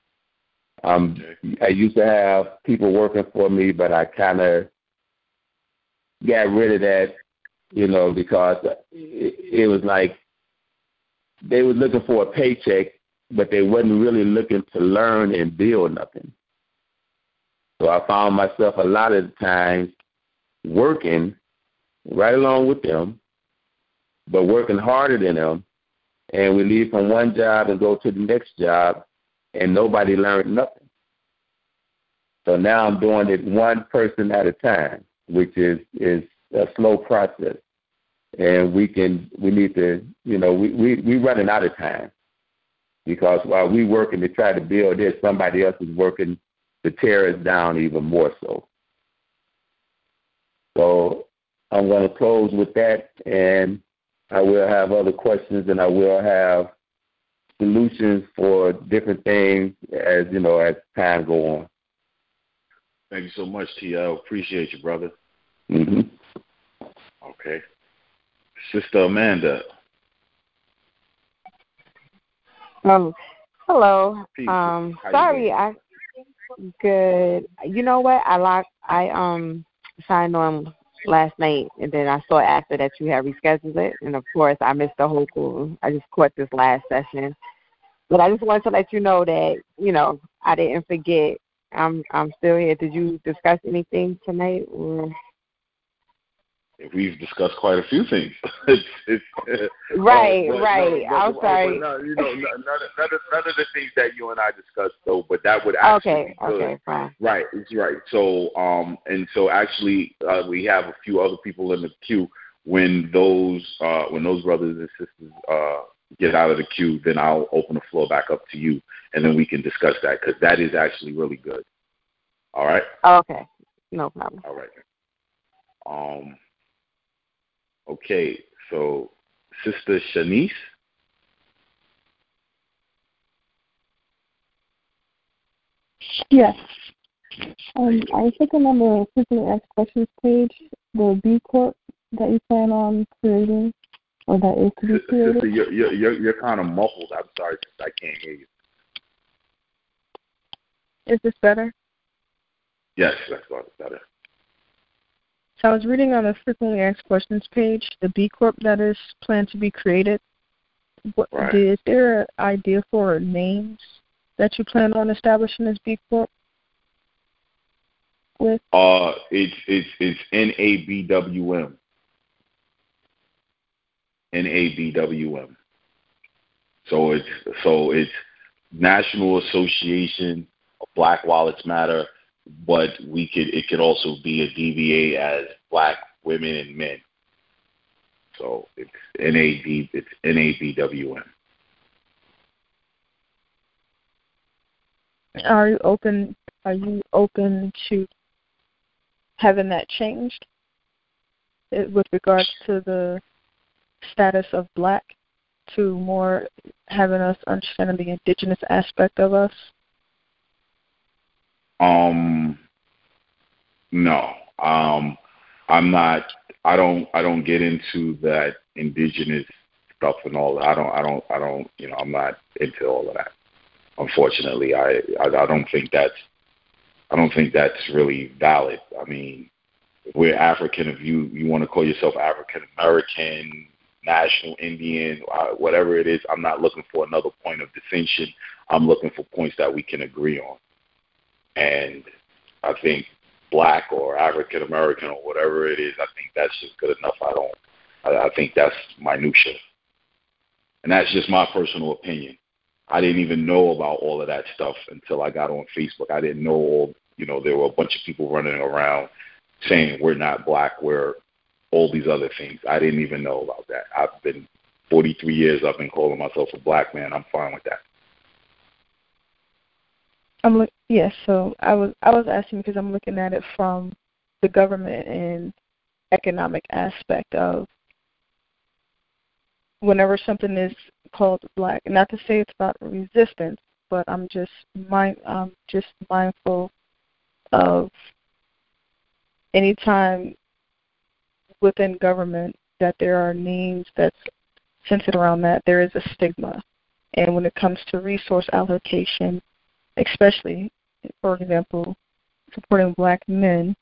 I used to have people working for me, but I kind of got rid of that, because it was like they were looking for a paycheck, but they wasn't really looking to learn and build nothing. So I found myself a lot of the times working right along with them, but working harder than them. And we leave from one job and go to the next job, and nobody learned nothing. So now I'm doing it one person at a time, which is a slow process. And we need to, we running out of time, because while we working to try to build this, somebody else is working to tear us down even more so. So I'm going to close with that, and I will have other questions, and I will have solutions for different things as time go on. Thank you so much, T.L. Appreciate you, brother. Mm-hmm. Okay. Sister Amanda. Hello. Peace. Sorry, good. You know what? I signed on last night, and then I saw after that you had rescheduled it, and of course I missed the whole call. I just caught this last session, but I just wanted to let you know that I didn't forget. I'm still here. Did you discuss anything tonight? Or? We've discussed quite a few things. Right. I'm sorry. None of the things that you and I discussed, though. But that would actually be good. Okay, fine. Right, it's right. So, actually, we have a few other people in the queue. When those brothers and sisters get out of the queue, then I'll open the floor back up to you, and then we can discuss that, because that is actually really good. All right. Okay, no problem. All right. Okay, So, Sister Shanice. Yes. I was looking on the frequently asked questions page, the B Corp that you plan on creating, or that is to be created. Sister, you're kind of muffled. I'm sorry, I can't hear you. Is this better? Yes, that's better. So I was reading on the frequently asked questions page, the B Corp that is planned to be created. Right. Is there an idea for names that you plan on establishing as B Corp with? It's NABWM. NABWM. So it's National Association of Black Wallets Matter, but it could also be a DBA as Black Women and Men. So it's NABWM. Are you open to having that changed with regards to the status of Black, to more having us understanding the indigenous aspect of us? No. I'm not. I don't get into that indigenous stuff and all that. I don't. I'm not into all of that. Unfortunately, I don't think that's really valid. I mean, if we're African, if you want to call yourself African American, National Indian, whatever it is, I'm not looking for another point of distinction. I'm looking for points that we can agree on. And I think Black or African American or whatever it is, I think that's just good enough. I think that's minutia. And that's just my personal opinion. I didn't even know about all of that stuff until I got on Facebook. I didn't know there were a bunch of people running around saying we're not Black, we're all these other things. I didn't even know about that. I've been 43 years, I've been calling myself a Black man. I'm fine with that. Yes, so I was asking because I'm looking at it from the government and economic aspect of whenever something is called Black. Not to say it's about resistance, but I'm just mindful of any time within government that there are names that's centered around that, there is a stigma. And when it comes to resource allocation, especially, for example, supporting Black men,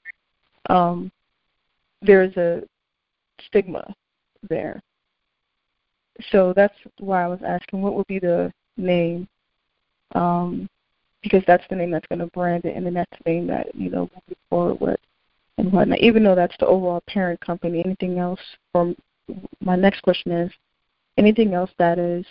there is a stigma there. So that's why I was asking what would be the name, because that's the name that's going to brand it, and then that's the name that, we'll move forward with and whatnot. Even though that's the overall parent company, anything else, my next question is, anything else that is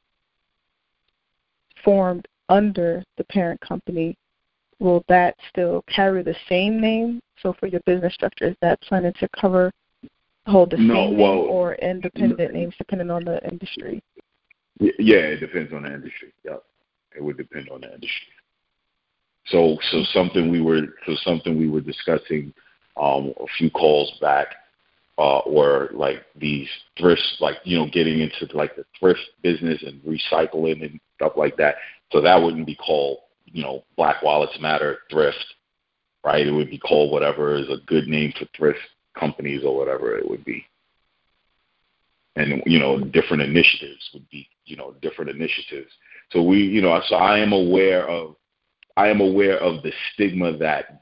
formed under the parent company, will that still carry the same name? So for your business structure, is that planning to hold the same name or independent names depending on the industry? Yeah, it depends on the industry. Yep. It would depend on the industry. So something we were discussing a few calls back were like these thrifts, like getting into like the thrift business and recycling and stuff like that. So that wouldn't be called Black Wallets Matter Thrift, right? It would be called whatever is a good name for thrift companies or whatever it would be. And different initiatives would be different initiatives. So so I am aware of the stigma that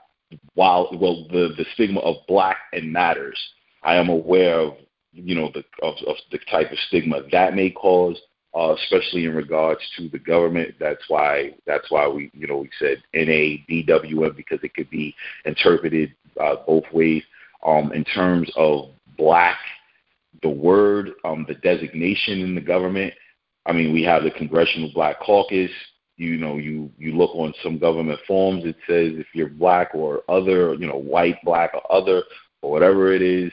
the stigma of Black and matters. I am aware of the type of stigma that may cause, especially in regards to the government. That's why we said NABWM, because it could be interpreted both ways. In terms of Black, the word, the designation in the government, I mean, we have the Congressional Black Caucus. You look on some government forms, it says if you're Black or other, white, Black, or other, or whatever it is.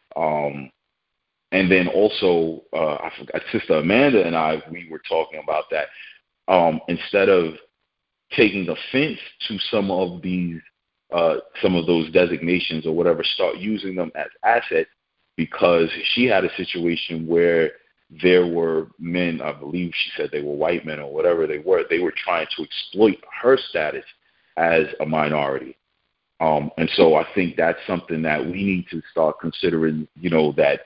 And then also, I forgot, Sister Amanda and we were talking about that. Instead of taking offense to some of those designations or whatever, start using them as assets. because she had a situation where there were men, I believe she said they were white men or whatever they were trying to exploit her status as a minority. And so I think that's something that we need to start considering, that,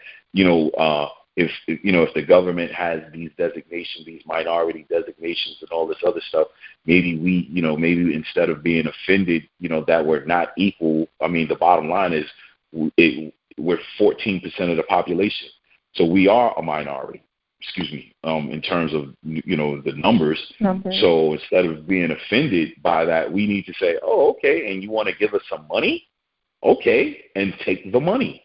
if the government has these designations, these minority designations and all this other stuff, maybe maybe instead of being offended, that we're not equal. I mean, the bottom line is we're 14% of the population. So we are a minority, in terms of, the numbers. So instead of being offended by that, we need to say, oh, okay, and you want to give us some money? Okay, and take the money.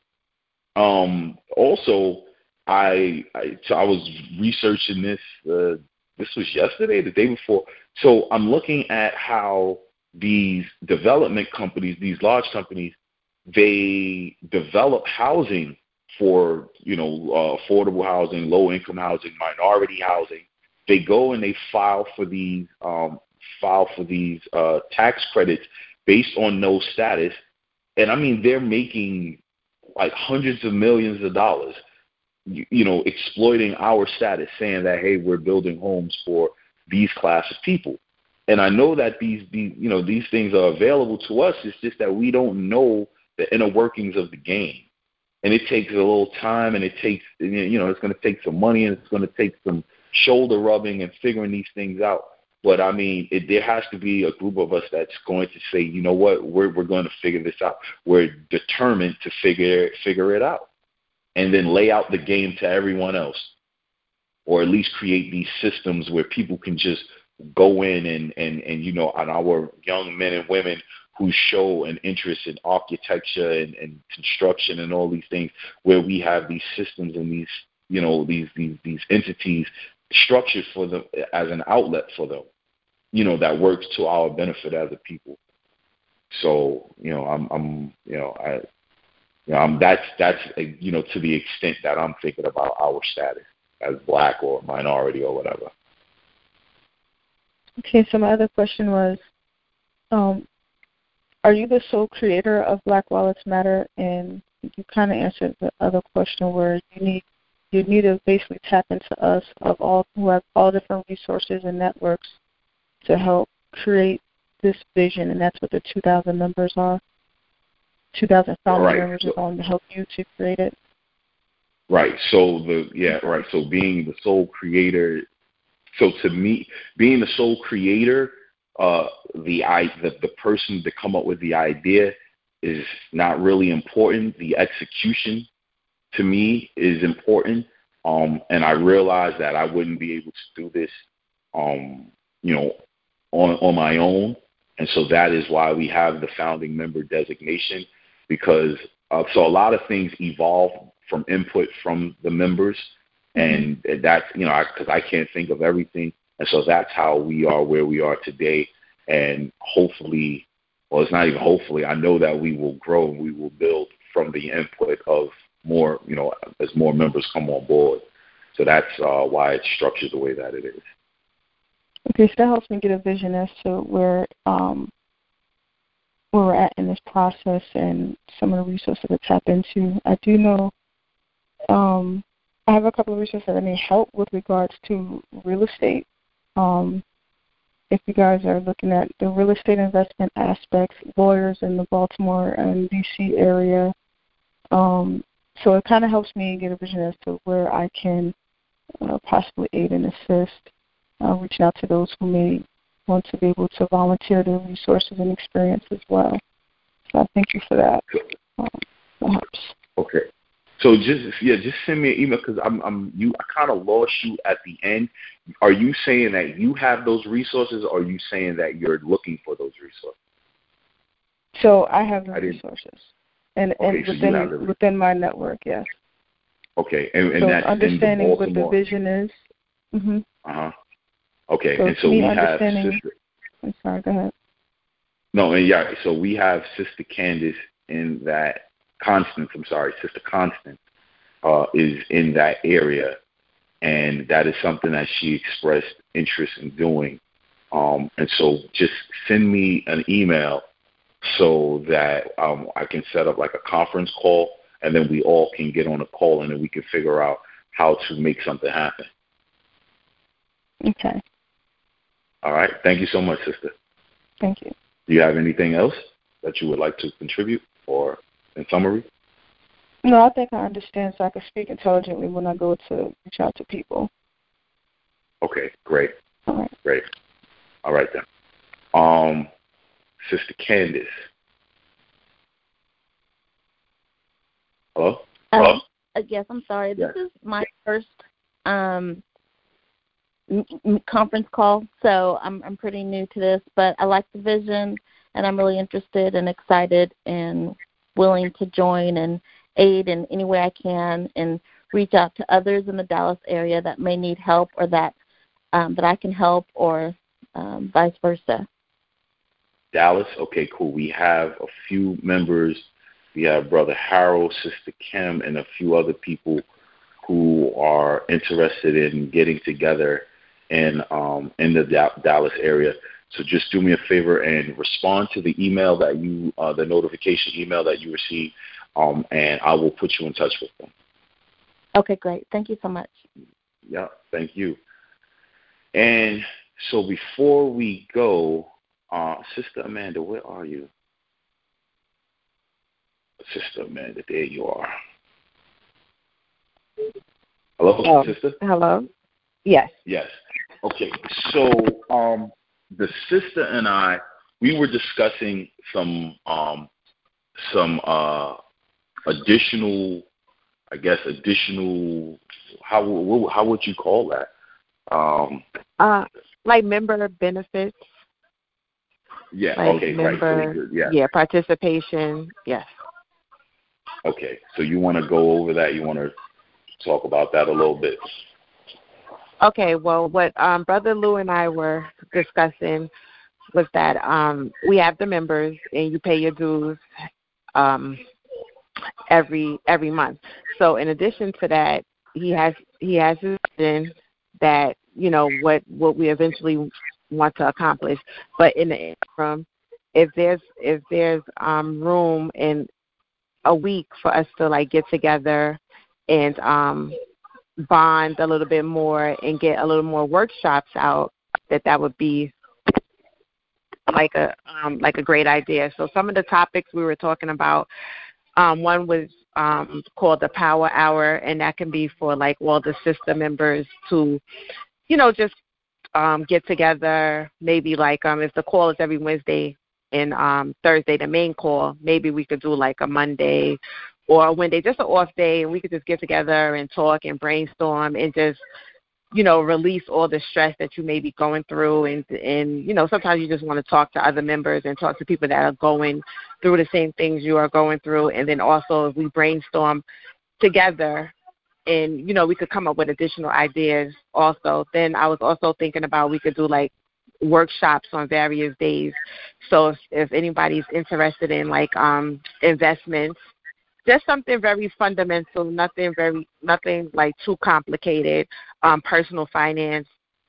Also, I was researching this. This was yesterday, the day before. So I'm looking at how these development companies, these large companies, they develop housing for affordable housing, low income housing, minority housing. They go and they file for these tax credits based on no status, and I mean they're making like hundreds of millions of dollars, exploiting our status, saying that, hey, we're building homes for these class of people. And I know that these things are available to us. It's just that we don't know the inner workings of the game. And it takes a little time, and it takes, it's going to take some money, and it's going to take some shoulder rubbing and figuring these things out. But I mean, there has to be a group of us that's going to say, you know what, we're going to figure this out. We're determined to figure it out, and then lay out the game to everyone else, or at least create these systems where people can just go in and our young men and women who show an interest in architecture and construction and all these things, where we have these systems and these entities structured for them as an outlet for them, that works to our benefit as a people. So, that's to the extent that I'm thinking about our status as Black or minority or whatever. Okay, so my other question was, are you the sole creator of Black Wallets Matter? And you kind of answered the other question where you need to basically tap into us who have all different resources and networks to help create this vision, and that's what the 2,000 members are. 2,000 founding members are going to help you to create it. Right. So So being the sole creator. So to me, being the sole creator, the person to come up with the idea is not really important. The execution, to me, is important. And I realized that I wouldn't be able to do this, on my own. And so that is why we have the founding member designation, because so a lot of things evolve from input from the members. And that's, because I can't think of everything. And so that's how we are where we are today. And hopefully, well, it's not even hopefully, I know that we will grow and we will build from the input of more, as more members come on board. So that's why it's structured the way that it is. Okay, so that helps me get a vision as to where we're at in this process and some of the resources to tap into. I do know I have a couple of resources that may help with regards to real estate. If you guys are looking at the real estate investment aspects, lawyers in the Baltimore and D.C. area. So it kind of helps me get a vision as to where I can possibly aid and assist, reaching out to those who may want to be able to volunteer their resources and experience as well. So I thank you for that. That helps. Okay. So just send me an email, because I kind of lost you at the end. Are you saying that you have those resources, or are you saying that you're looking for those resources? So I have the resources, and within my network, yes. Okay, and so that's understanding in what the vision is. Mm-hmm. Okay, so and so we have Sister. I'm sorry. Go ahead. No, and so we have Sister Candace in that. Sister Constance is in that area, and that is something that she expressed interest in doing. And so just send me an email so that I can set up like a conference call, and then we all can get on a call, and then we can figure out how to make something happen. Okay. All right. Thank you so much, sister. Thank you. Do you have anything else that you would like to contribute, or in summary? No, I think I understand, so I can speak intelligently when I go to reach out to people. Okay, great. All right. Great. All right, then. Sister Candace. Hello? Hello? Yes, I'm sorry. Yes. This is my first conference call, so I'm pretty new to this, but I like the vision, and I'm really interested and excited and willing to join and aid in any way I can and reach out to others in the Dallas area that may need help, or that I can help, or vice versa. Dallas? Okay, cool. We have a few members. We have Brother Harold, Sister Kim, and a few other people who are interested in getting together in the Dallas area. So just do me a favor and respond to the email that the notification email that you received, and I will put you in touch with them. Okay, great. Thank you so much. Yeah, thank you. And so before we go, Sister Amanda, where are you? Sister Amanda, there you are. Hello, sister? Hello? Yes. Yes. Okay, so the sister and I, we were discussing some additional, how would you call that? Like member benefits. Yeah, like okay, member, right. So, yeah. Yeah, participation, yes. Okay, so you want to go over that? You want to talk about that a little bit? Okay, well, what Brother Lou and I were discussing was that we have the members, and you pay your dues every month. So in addition to that, he has his vision that, you know, what we eventually want to accomplish. But in the interim, if there's room in a week for us to like get together and bond a little bit more and get a little more workshops out, that would be like a great idea. So some of the topics we were talking about, one was called the Power Hour, and that can be for like all the sister members to, you know, just get together. Maybe like if the call is every Wednesday and Thursday the main call, maybe we could do like a Monday or a Wednesday, just an off day, and we could just get together and talk and brainstorm and just, you know, release all the stress that you may be going through. And you know, sometimes you just want to talk to other members and talk to people that are going through the same things you are going through. And then also if we brainstorm together and, you know, we could come up with additional ideas also. Then I was also thinking about we could do like workshops on various days. So if anybody's interested in like investments, just something very fundamental, nothing like too complicated, personal finance,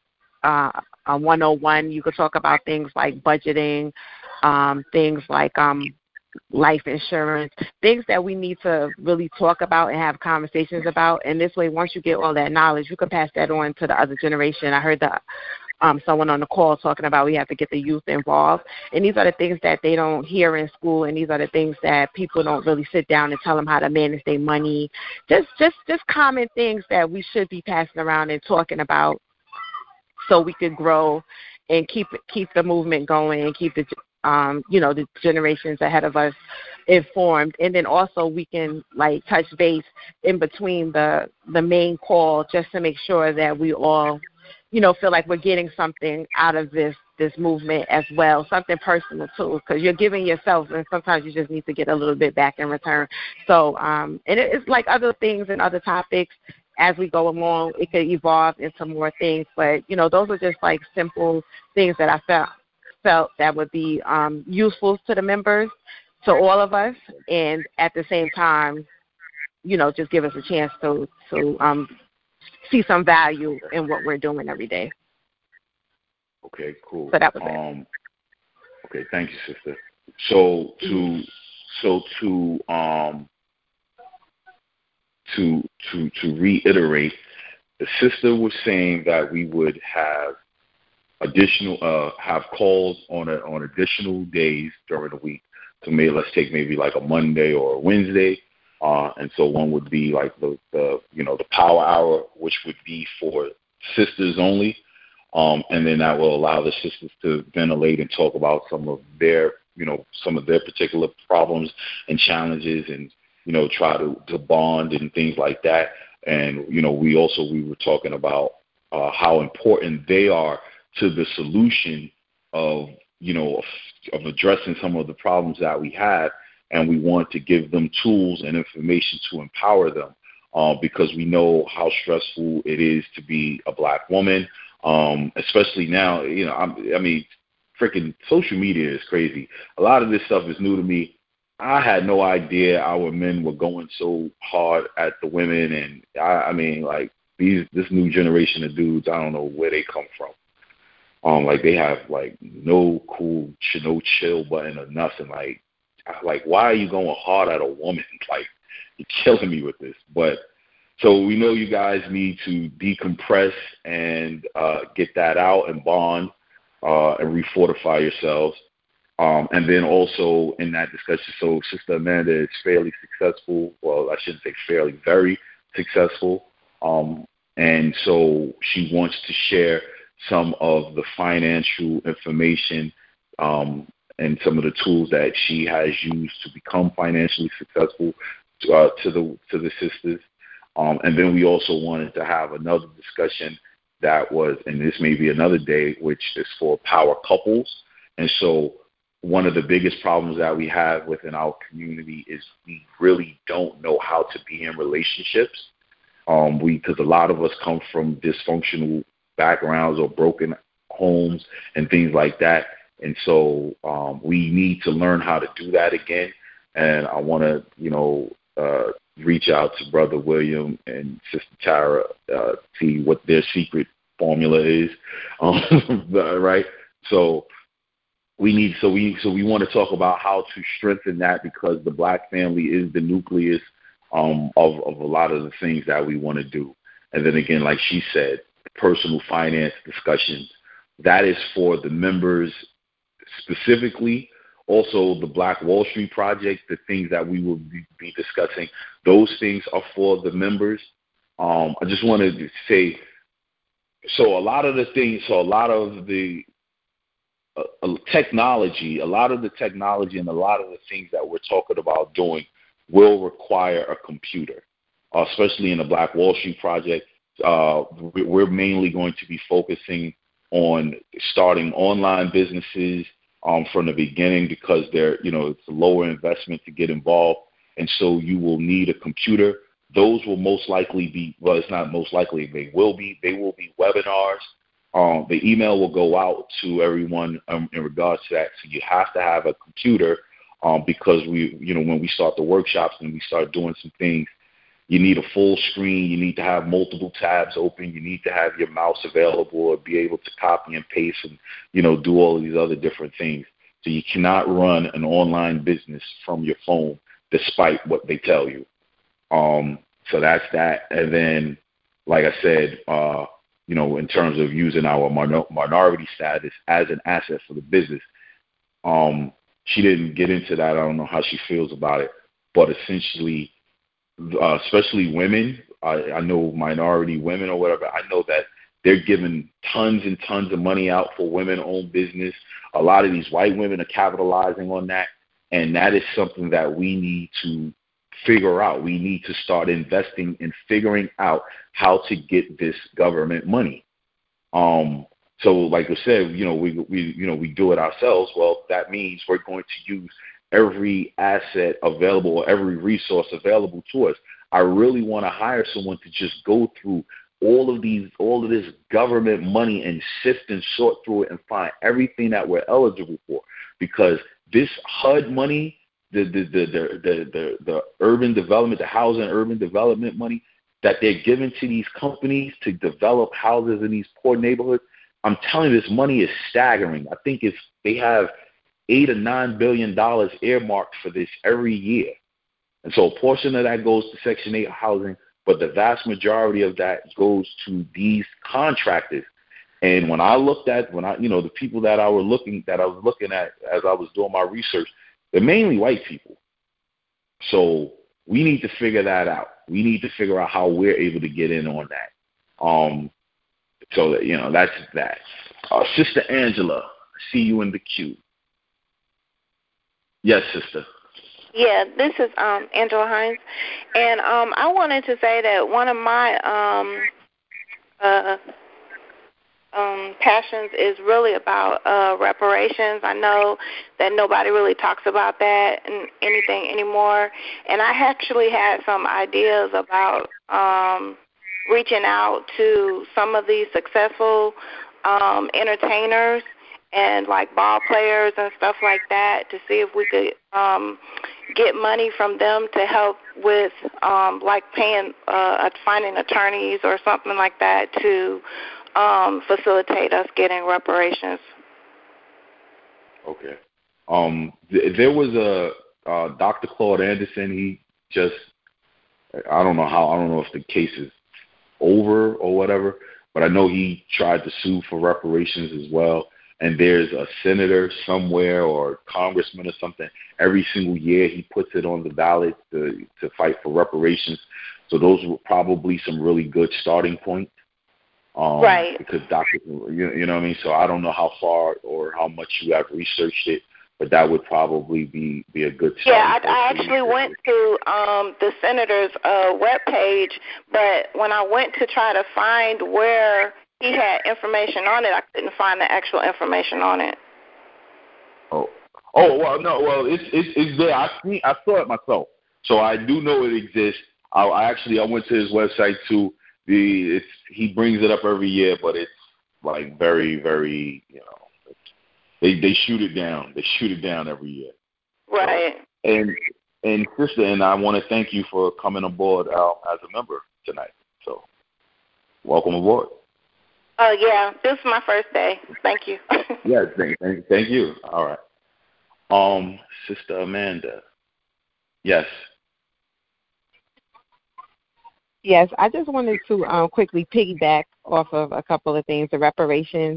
101. You could talk about things like budgeting, things like life insurance, things that we need to really talk about and have conversations about. And this way, once you get all that knowledge, you can pass that on to the other generation. I heard someone on the call talking about we have to get the youth involved. And these are the things that they don't hear in school, and these are the things that people don't really sit down and tell them how to manage their money. Just common things that we should be passing around and talking about so we could grow and keep the movement going and keep the the generations ahead of us informed. And then also we can like touch base in between the main call just to make sure that we all, you know, feel like we're getting something out of this movement as well, something personal too, because you're giving yourself, and sometimes you just need to get a little bit back in return. So, and it's like other things and other topics as we go along. It could evolve into more things, but you know, those are just like simple things that I felt that would be useful to the members, to all of us, and at the same time, you know, just give us a chance to see some value in what we're doing every day. Okay, cool. So that was it. Okay, thank you, sister. So to to reiterate, the sister was saying that we would have have calls on additional days during the week. So let's take maybe like a Monday or a Wednesday, and so one would be like the power hour, which would be for sisters only, and then that will allow the sisters to ventilate and talk about some of their particular problems and challenges, and try to bond and things like that. And we were talking about how important they are to the solution of addressing some of the problems that we have, and we want to give them tools and information to empower them, because we know how stressful it is to be a Black woman, especially now. Freaking social media is crazy. A lot of this stuff is new to me. I had no idea our men were going so hard at the women, and this new generation of dudes, I don't know where they come from. They have no cool, no chill button or nothing. Why are you going hard at a woman? You're killing me with this. But so we know you guys need to decompress and get that out and bond and refortify yourselves. And then also in that discussion, so Sister Amanda is fairly successful. Well, I shouldn't say fairly, very successful. And so she wants to share some of the financial information and some of the tools that she has used to become financially successful to the sisters. And then we also wanted to have another discussion that was, and this may be another day, which is for power couples. And so one of the biggest problems that we have within our community is we really don't know how to be in relationships. Because a lot of us come from dysfunctional backgrounds or broken homes and things like that. And so we need to learn how to do that again. And I want to, reach out to Brother William and Sister Tara, see what their secret formula is. Right. So we want to talk about how to strengthen that, because the Black family is the nucleus of a lot of the things that we want to do. And then again, like she said, personal finance discussions, that is for the members specifically. Also, the Black Wall Street Project, the things that we will be discussing, those things are for the members. I just wanted to say, a lot of the technology and a lot of the things that we're talking about doing will require a computer, especially in the Black Wall Street Project. We're mainly going to be focusing on starting online businesses from the beginning, because it's a lower investment to get involved. And so you will need a computer. Those will most likely be, well, it's not most likely, they will be webinars. The email will go out to everyone in regards to that. So you have to have a computer, because when we start the workshops and we start doing some things, you need a full screen. You need to have multiple tabs open. You need to have your mouse available or be able to copy and paste and, do all of these other different things. So you cannot run an online business from your phone, despite what they tell you. So that's that. And then, like I said, in terms of using our minority status as an asset for the business, she didn't get into that. I don't know how she feels about it, but essentially, especially women, I know minority women or whatever, I know that they're giving tons and tons of money out for women-owned business. A lot of these white women are capitalizing on that, and that is something that we need to figure out. We need to start investing in figuring out how to get this government money. So like I said, we do it ourselves. Well, that means we're going to use every asset available or every resource available to us. I really want to hire someone to just go through all of this government money and sift and sort through it and find everything that we're eligible for, because this HUD money, the urban development, the housing urban development money that they're giving to these companies to develop houses in these poor neighborhoods, I'm telling you, this money is staggering. I think they have $8 or $9 billion earmarked for this every year. And so a portion of that goes to Section 8 housing. but the vast majority of that goes to these contractors. And when I looked at, the people that I was looking at as I was doing my research, they're mainly white people. So we need to figure that out. We need to figure out how we're able to get in on that. So that, that's that. Sister Angela, I see you in the queue. Yes, sister. Yeah, this is Angela Hines, and I wanted to say that one of my passions is really about reparations. I know that nobody really talks about that and anything anymore, and I actually had some ideas about reaching out to some of these successful entertainers and like ball players and stuff like that to see if we could get money from them to help with like paying finding attorneys or something like that to facilitate us getting reparations. Okay. There was a Dr. Claude Anderson. He just, I don't know if the case is over or whatever, but I know he tried to sue for reparations as well. And there's a senator somewhere or a congressman or something. Every single year he puts it on the ballot to fight for reparations. So those were probably some really good starting points. Right. Because doctors, you know what I mean? So I don't know how far or how much you have researched it, but that would probably be a good start. Yeah, I actually went to the senator's webpage, but when I went to try to find where he had information on it, I couldn't find the actual information on it. Oh, well, no, well, it's there. I saw it myself, so I do know it exists. I went to his website too. He brings it up every year, but it's like very, very, they shoot it down. They shoot it down every year. Right. So, and sister, and I want to thank you for coming aboard as a member tonight. So, welcome aboard. Yeah, this is my first day. Thank you. Yes, thank you. All right. Sister Amanda. Yes. Yes, I just wanted to quickly piggyback off of a couple of things, the reparations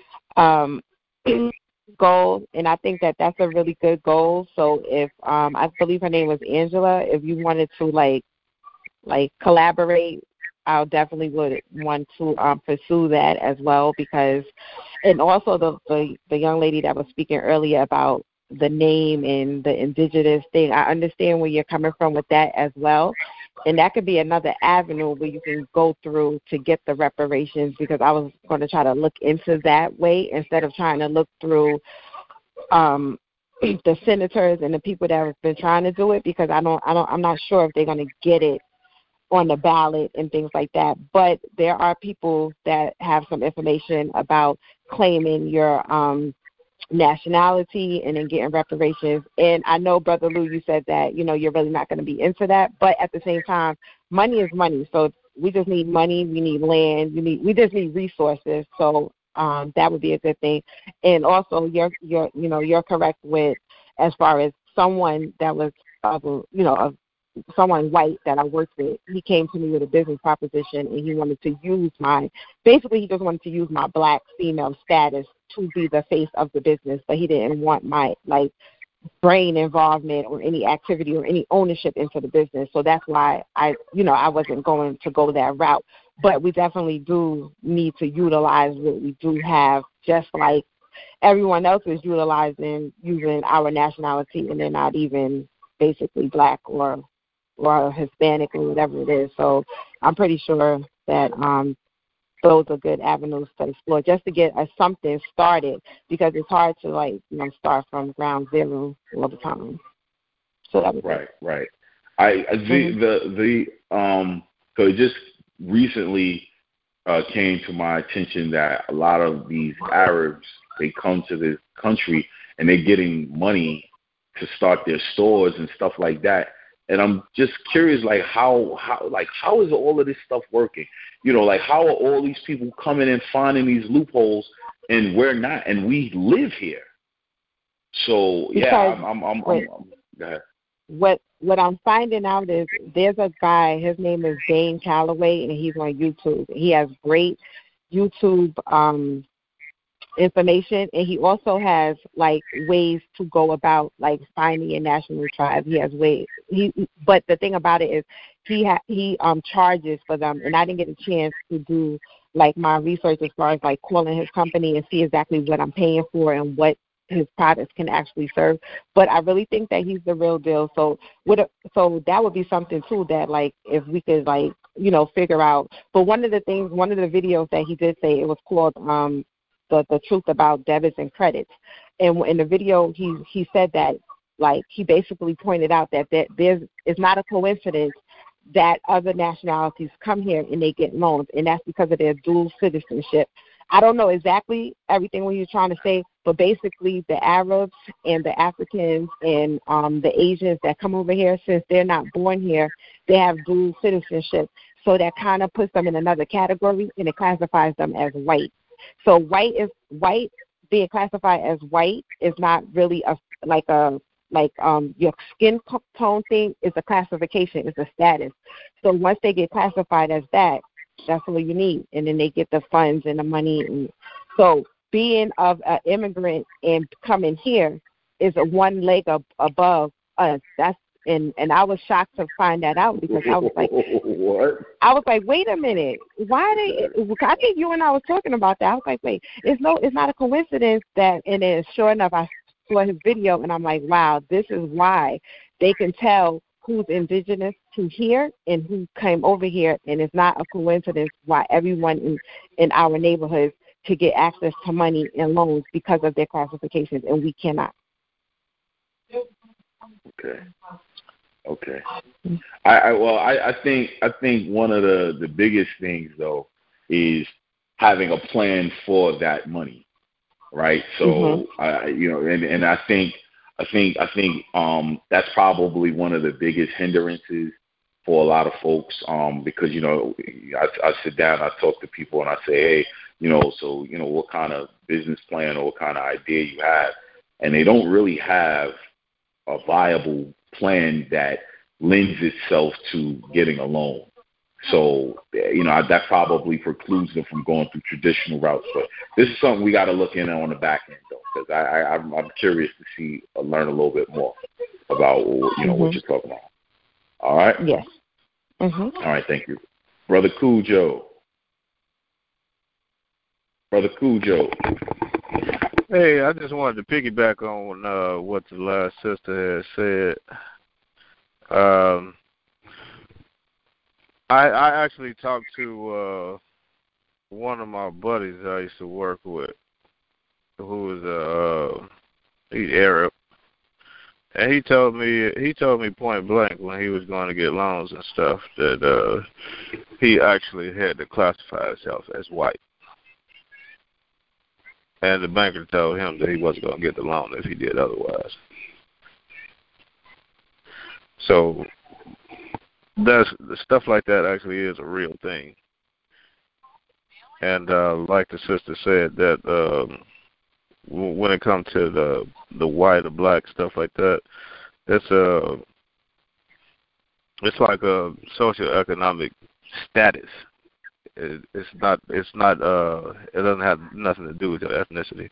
goal, and I think that that's a really good goal. So if I believe her name was Angela, if you wanted to like collaborate, I definitely would want to pursue that as well, because, and also the young lady that was speaking earlier about the name and the indigenous thing, I understand where you're coming from with that as well. And that could be another avenue where you can go through to get the reparations, because I was going to try to look into that way instead of trying to look through the senators and the people that have been trying to do it, because I'm not sure if they're going to get it on the ballot and things like that. But there are people that have some information about claiming your nationality and then getting reparations. And I know, Brother Lou, you said that, you're really not going to be into that. But at the same time, money is money. So we just need money. We need land. We just need resources. So that would be a good thing. And also, you're correct with, as far as someone that was, someone white that I worked with, he came to me with a business proposition, and he wanted to use he just wanted to use my black female status to be the face of the business, but he didn't want my brain involvement or any activity or any ownership into the business. So that's why I wasn't going to go that route. But we definitely do need to utilize what we do have, just like everyone else is using our nationality, and they're not even basically black or Hispanic or whatever it is. So I'm pretty sure that those are good avenues to explore, just to get something started, because it's hard to start from ground zero all the time. So that was right. So it just recently came to my attention that a lot of these Arabs, they come to this country and they're getting money to start their stores and stuff like that. And I'm just curious, how is all of this stuff working? How are all these people coming and finding these loopholes, and we're not, and we live here? So yeah, I'm go ahead. what I'm finding out is there's a guy, his name is Dane Calloway, and he's on YouTube. He has great YouTube information, and he also has like ways to go about like finding a national tribe. He has ways. But the thing about it is he charges for them, and I didn't get a chance to do like my research as far as like calling his company and see exactly what I'm paying for and what his products can actually serve. But I really think that he's the real deal. So that would be something too that like if we could like figure out. But one of the videos that he did say, it was called the truth about debits and credits. And in the video, he said that like he basically pointed out that it's not a coincidence that other nationalities come here and they get loans, and that's because of their dual citizenship. I don't know exactly everything what you're trying to say, but basically the Arabs and the Africans and the Asians that come over here, since they're not born here, they have dual citizenship. So that kind of puts them in another category, and it classifies them as white. So white being classified as white is not really your skin tone thing is a classification, it's a status. So once they get classified as that, that's all you need, and then they get the funds and the money. And so being of an immigrant and coming here is a one leg above us. And I was shocked to find that out, because I was like, what? I was like, wait a minute, why are they? I think you and I was talking about that. I was like, wait, it's not a coincidence that, and then sure enough, I saw his video, and I'm like, wow, this is why they can tell who's indigenous to here and who came over here, and it's not a coincidence why everyone in our neighborhoods to get access to money and loans because of their classifications, and we cannot. Okay. I think one of the biggest things though is having a plan for that money, right? So and I think that's probably one of the biggest hindrances for a lot of folks, because I sit down, I talk to people, and I say, hey, so what kind of business plan or what kind of idea you have, and they don't really have a viable plan that lends itself to getting a loan. So, that probably precludes them from going through traditional routes. But this is something we got to look in on the back end, though, because I'm curious to learn a little bit more about, what you're talking about. All right? Yes. All right, thank you. Brother Cujo. Hey, I just wanted to piggyback on what the last sister had said. I actually talked to one of my buddies I used to work with, who is he's Arab, and he told me point blank when he was going to get loans and stuff that he actually had to classify himself as white. And the banker told him that he wasn't going to get the loan if he did otherwise. So stuff like that actually is a real thing. And like the sister said, that when it comes to the white or black stuff like that, it's like a socioeconomic status. It doesn't have nothing to do with your ethnicity.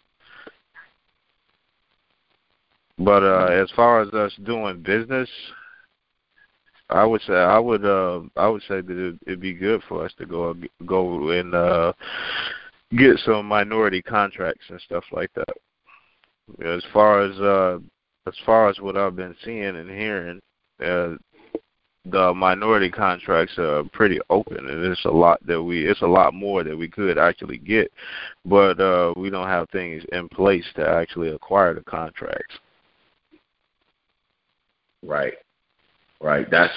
But as far as us doing business, I would say that it'd be good for us to go and get some minority contracts and stuff like that. As far as what I've been seeing and hearing, the minority contracts are pretty open, and it's a lot more that we could actually get, but we don't have things in place to actually acquire the contracts. Right. That's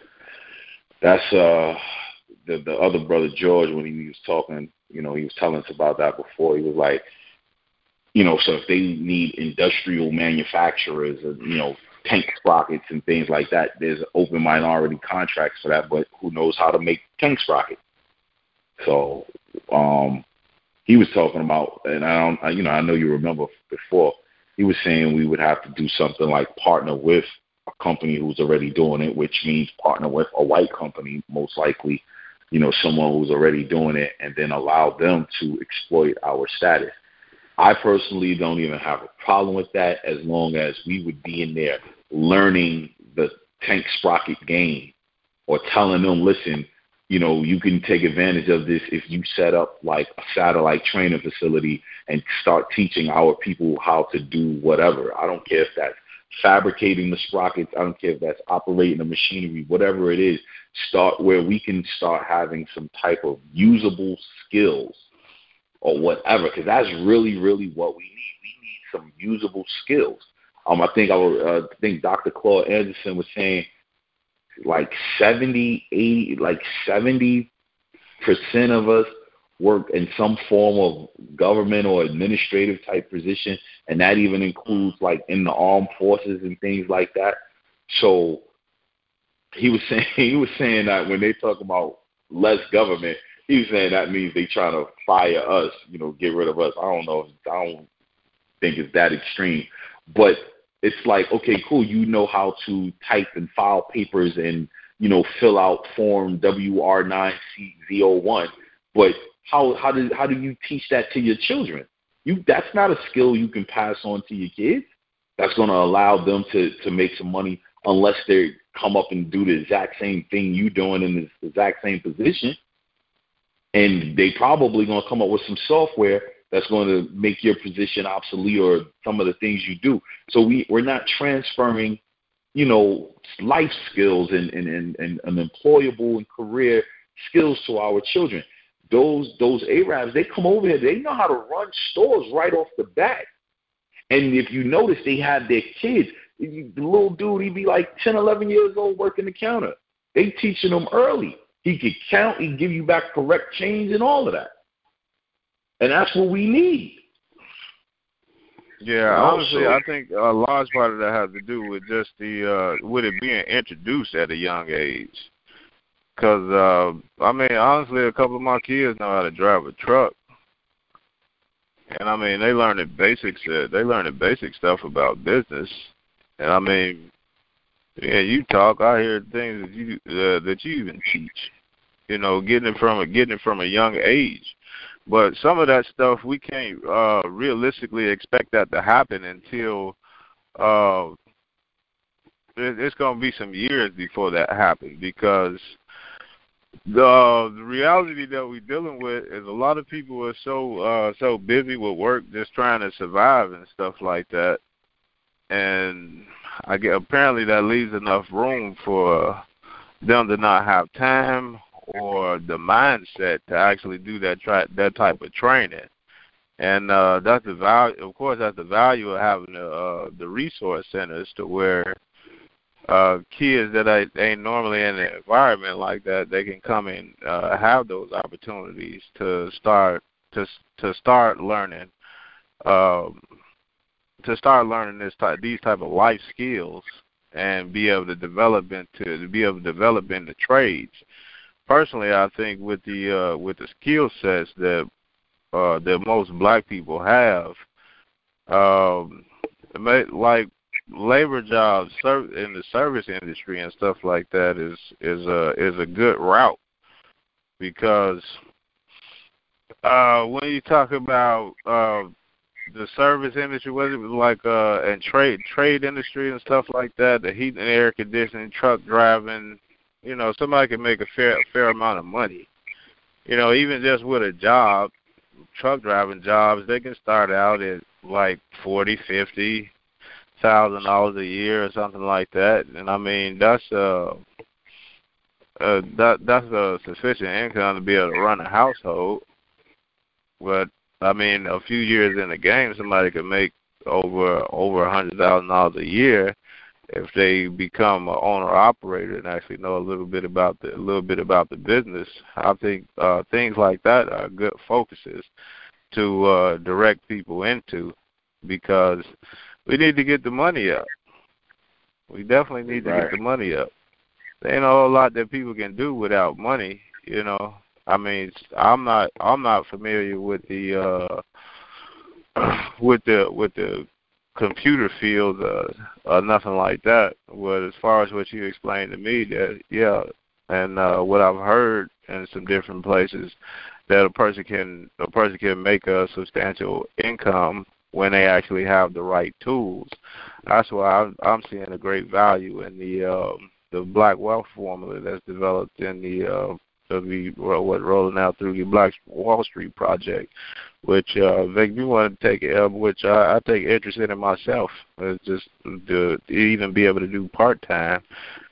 the other brother George, when he was talking, he was telling us about that before. He was like, so if they need industrial manufacturers, tank sprockets and things like that, there's open minority contracts for that, but who knows how to make tank sprockets? So he was talking about, and I know you remember before, he was saying we would have to do something like partner with a company who's already doing it, which means partner with a white company, most likely, someone who's already doing it, and then allow them to exploit our status. I personally don't even have a problem with that as long as we would be in there learning the tank sprocket game or telling them, listen, you can take advantage of this if you set up like a satellite training facility and start teaching our people how to do whatever. I don't care if that's fabricating the sprockets. I don't care if that's operating the machinery, whatever it is. Start where we can start having some type of usable skills or whatever, because that's really, really what we need. We need some usable skills. I think Dr. Claude Anderson was saying like 70% of us work in some form of government or administrative type position, and that even includes like in the armed forces and things like that. So he was saying that when they talk about less government, he was saying that means they trying to fire us, get rid of us. I don't think it's that extreme, but it's like, okay, cool. You know how to type and file papers and, fill out form WR9C01, but how do you teach that to your children? That's not a skill you can pass on to your kids. That's going to allow them to make some money unless they come up and do the exact same thing you doing in the exact same position. And they probably going to come up with some software that's going to make your position obsolete or some of the things you do. So we're not transferring, life skills and employable and career skills to our children. Those Arabs, they come over here, they know how to run stores right off the bat. And if you notice, they have their kids. The little dude, he'd be like 10, 11 years old working the counter. They teaching him early. He could count, he can give you back correct change and all of that. And that's what we need. Yeah, honestly, I think a large part of that has to do with just with it being introduced at a young age. Because, honestly, a couple of my kids know how to drive a truck. And, they learn the basics. They learn the basic stuff about business. And, you talk, I hear things that you even teach. Getting it from a young age. But some of that stuff we can't realistically expect that to happen until it's going to be some years before that happens, because the reality that we're dealing with is a lot of people are so busy with work, just trying to survive and stuff like that. And apparently that leaves enough room for them to not have time or the mindset to actually do that type of training. And that's the value. Of course, that's the value of having the resource centers, to where kids that ain't normally in an environment like that, they can come and have those opportunities to start learning. These type of life skills, and be able to develop into trades. Personally, I think with the skill sets that most black people have, like labor jobs in the service industry and stuff like that is a good route, because when you talk about the service industry, whether it was like and trade industry and stuff like that, the heat and air conditioning, truck driving, somebody can make a fair amount of money. Even just with a job, truck driving jobs, they can start out at like $40,000-$50,000 a year or something like that. And that's a sufficient income to be able to run a household. But a few years in the game, somebody could make over $100,000 a year if they become an owner operator and actually know a little bit about the business. I think things like that are good focuses to direct people into, because we need to get the money up. We definitely need to get the money up. There ain't a whole lot that people can do without money. I'm not familiar with the computer field or nothing like that. But as far as what you explained to me, that yeah, and what I've heard in some different places, that a person can make a substantial income when they actually have the right tools. That's why I'm seeing a great value in the Black Wealth formula that's developed in the rolling out through the Black Wall Street Project, which Vic, you want to take, which I take interest in myself. It's just to even be able to do part time,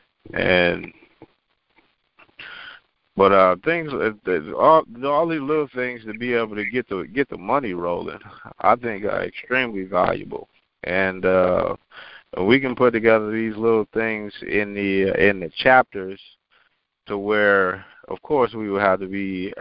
but things, all these little things to be able to get the money rolling, I think are extremely valuable, and we can put together these little things in the chapters to where, of course, we would have to be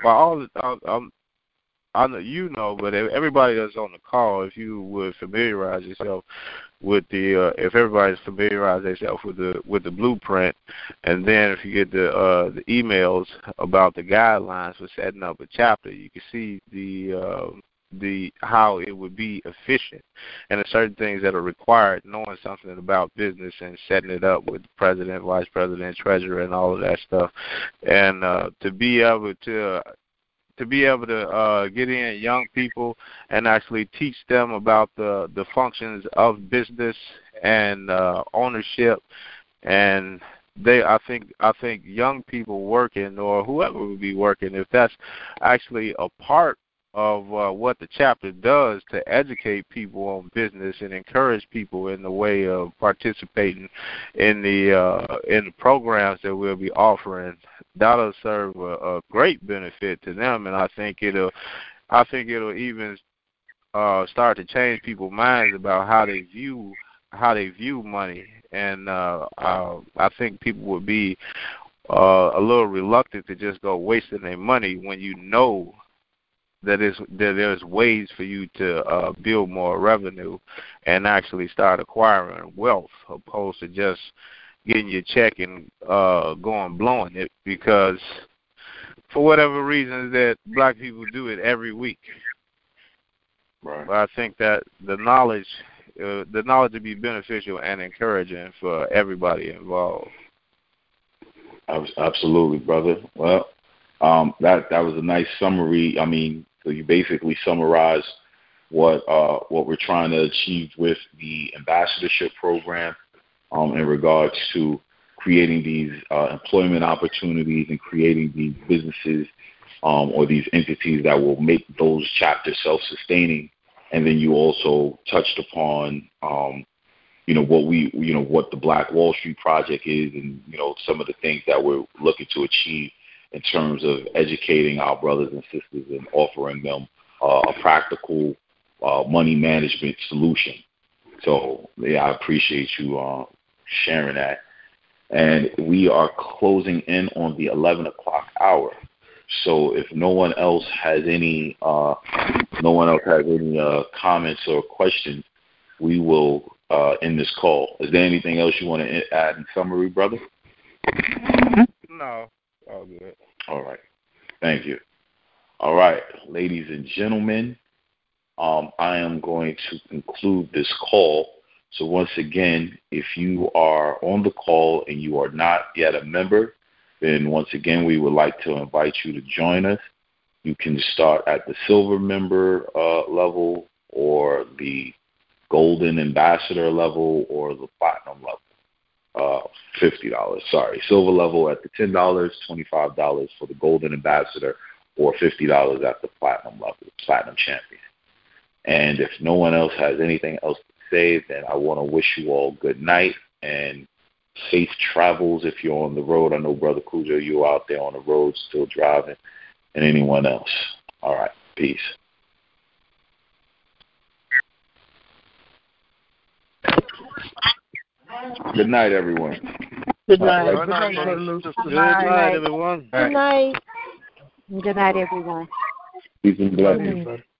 I know you know, but everybody that's on the call, if you would familiarize yourself with if everybody's familiarized themselves with the blueprint, and then if you get the emails about the guidelines for setting up a chapter, you can see the how it would be efficient, and there's certain things that are required, knowing something about business and setting it up with the president, vice president, treasurer, and all of that stuff, and to be able to get in young people and actually teach them about the functions of business and ownership. And I think young people working, or whoever would be working, if that's actually a part of what the chapter does to educate people on business and encourage people in the way of participating in the programs that we'll be offering, that'll serve a great benefit to them, and I think it'll even start to change people's minds about how they view money, and I think people would be a little reluctant to just go wasting their money when you know that there's ways for you to build more revenue and actually start acquiring wealth, opposed to just getting your check and blowing it, because for whatever reasons that black people do it every week. Right. But I think that the knowledge would be beneficial and encouraging for everybody involved. Absolutely, brother. Well, that was a nice summary. I mean, so you basically summarized what we're trying to achieve with the ambassadorship program in regards to creating these employment opportunities and creating these businesses or these entities that will make those chapters self-sustaining. And then you also touched upon what the Black Wall Street Project is, and some of the things that we're looking to achieve in terms of educating our brothers and sisters and offering them a practical money management solution. So, yeah, I appreciate you sharing that. And we are closing in on the 11 o'clock hour. So if no one else has any comments or questions, we will end this call. Is there anything else you want to add in summary, brother? No, all good. All right. Thank you. All right, ladies and gentlemen, I am going to conclude this call. So once again, if you are on the call and you are not yet a member, then once again, we would like to invite you to join us. You can start at the silver member level, or the golden ambassador level, or the platinum level. $50. Sorry, silver level at the $10, $25 for the golden ambassador, or $50 at the platinum level, platinum champion. And if no one else has anything else to say, then I want to wish you all good night and safe travels if you're on the road. I know, Brother Cujo, you're out there on the road still driving, and anyone else. All right, peace. Good night, everyone. Good night. Good night, everyone. Good night. Good night, everyone. Peace and blessings.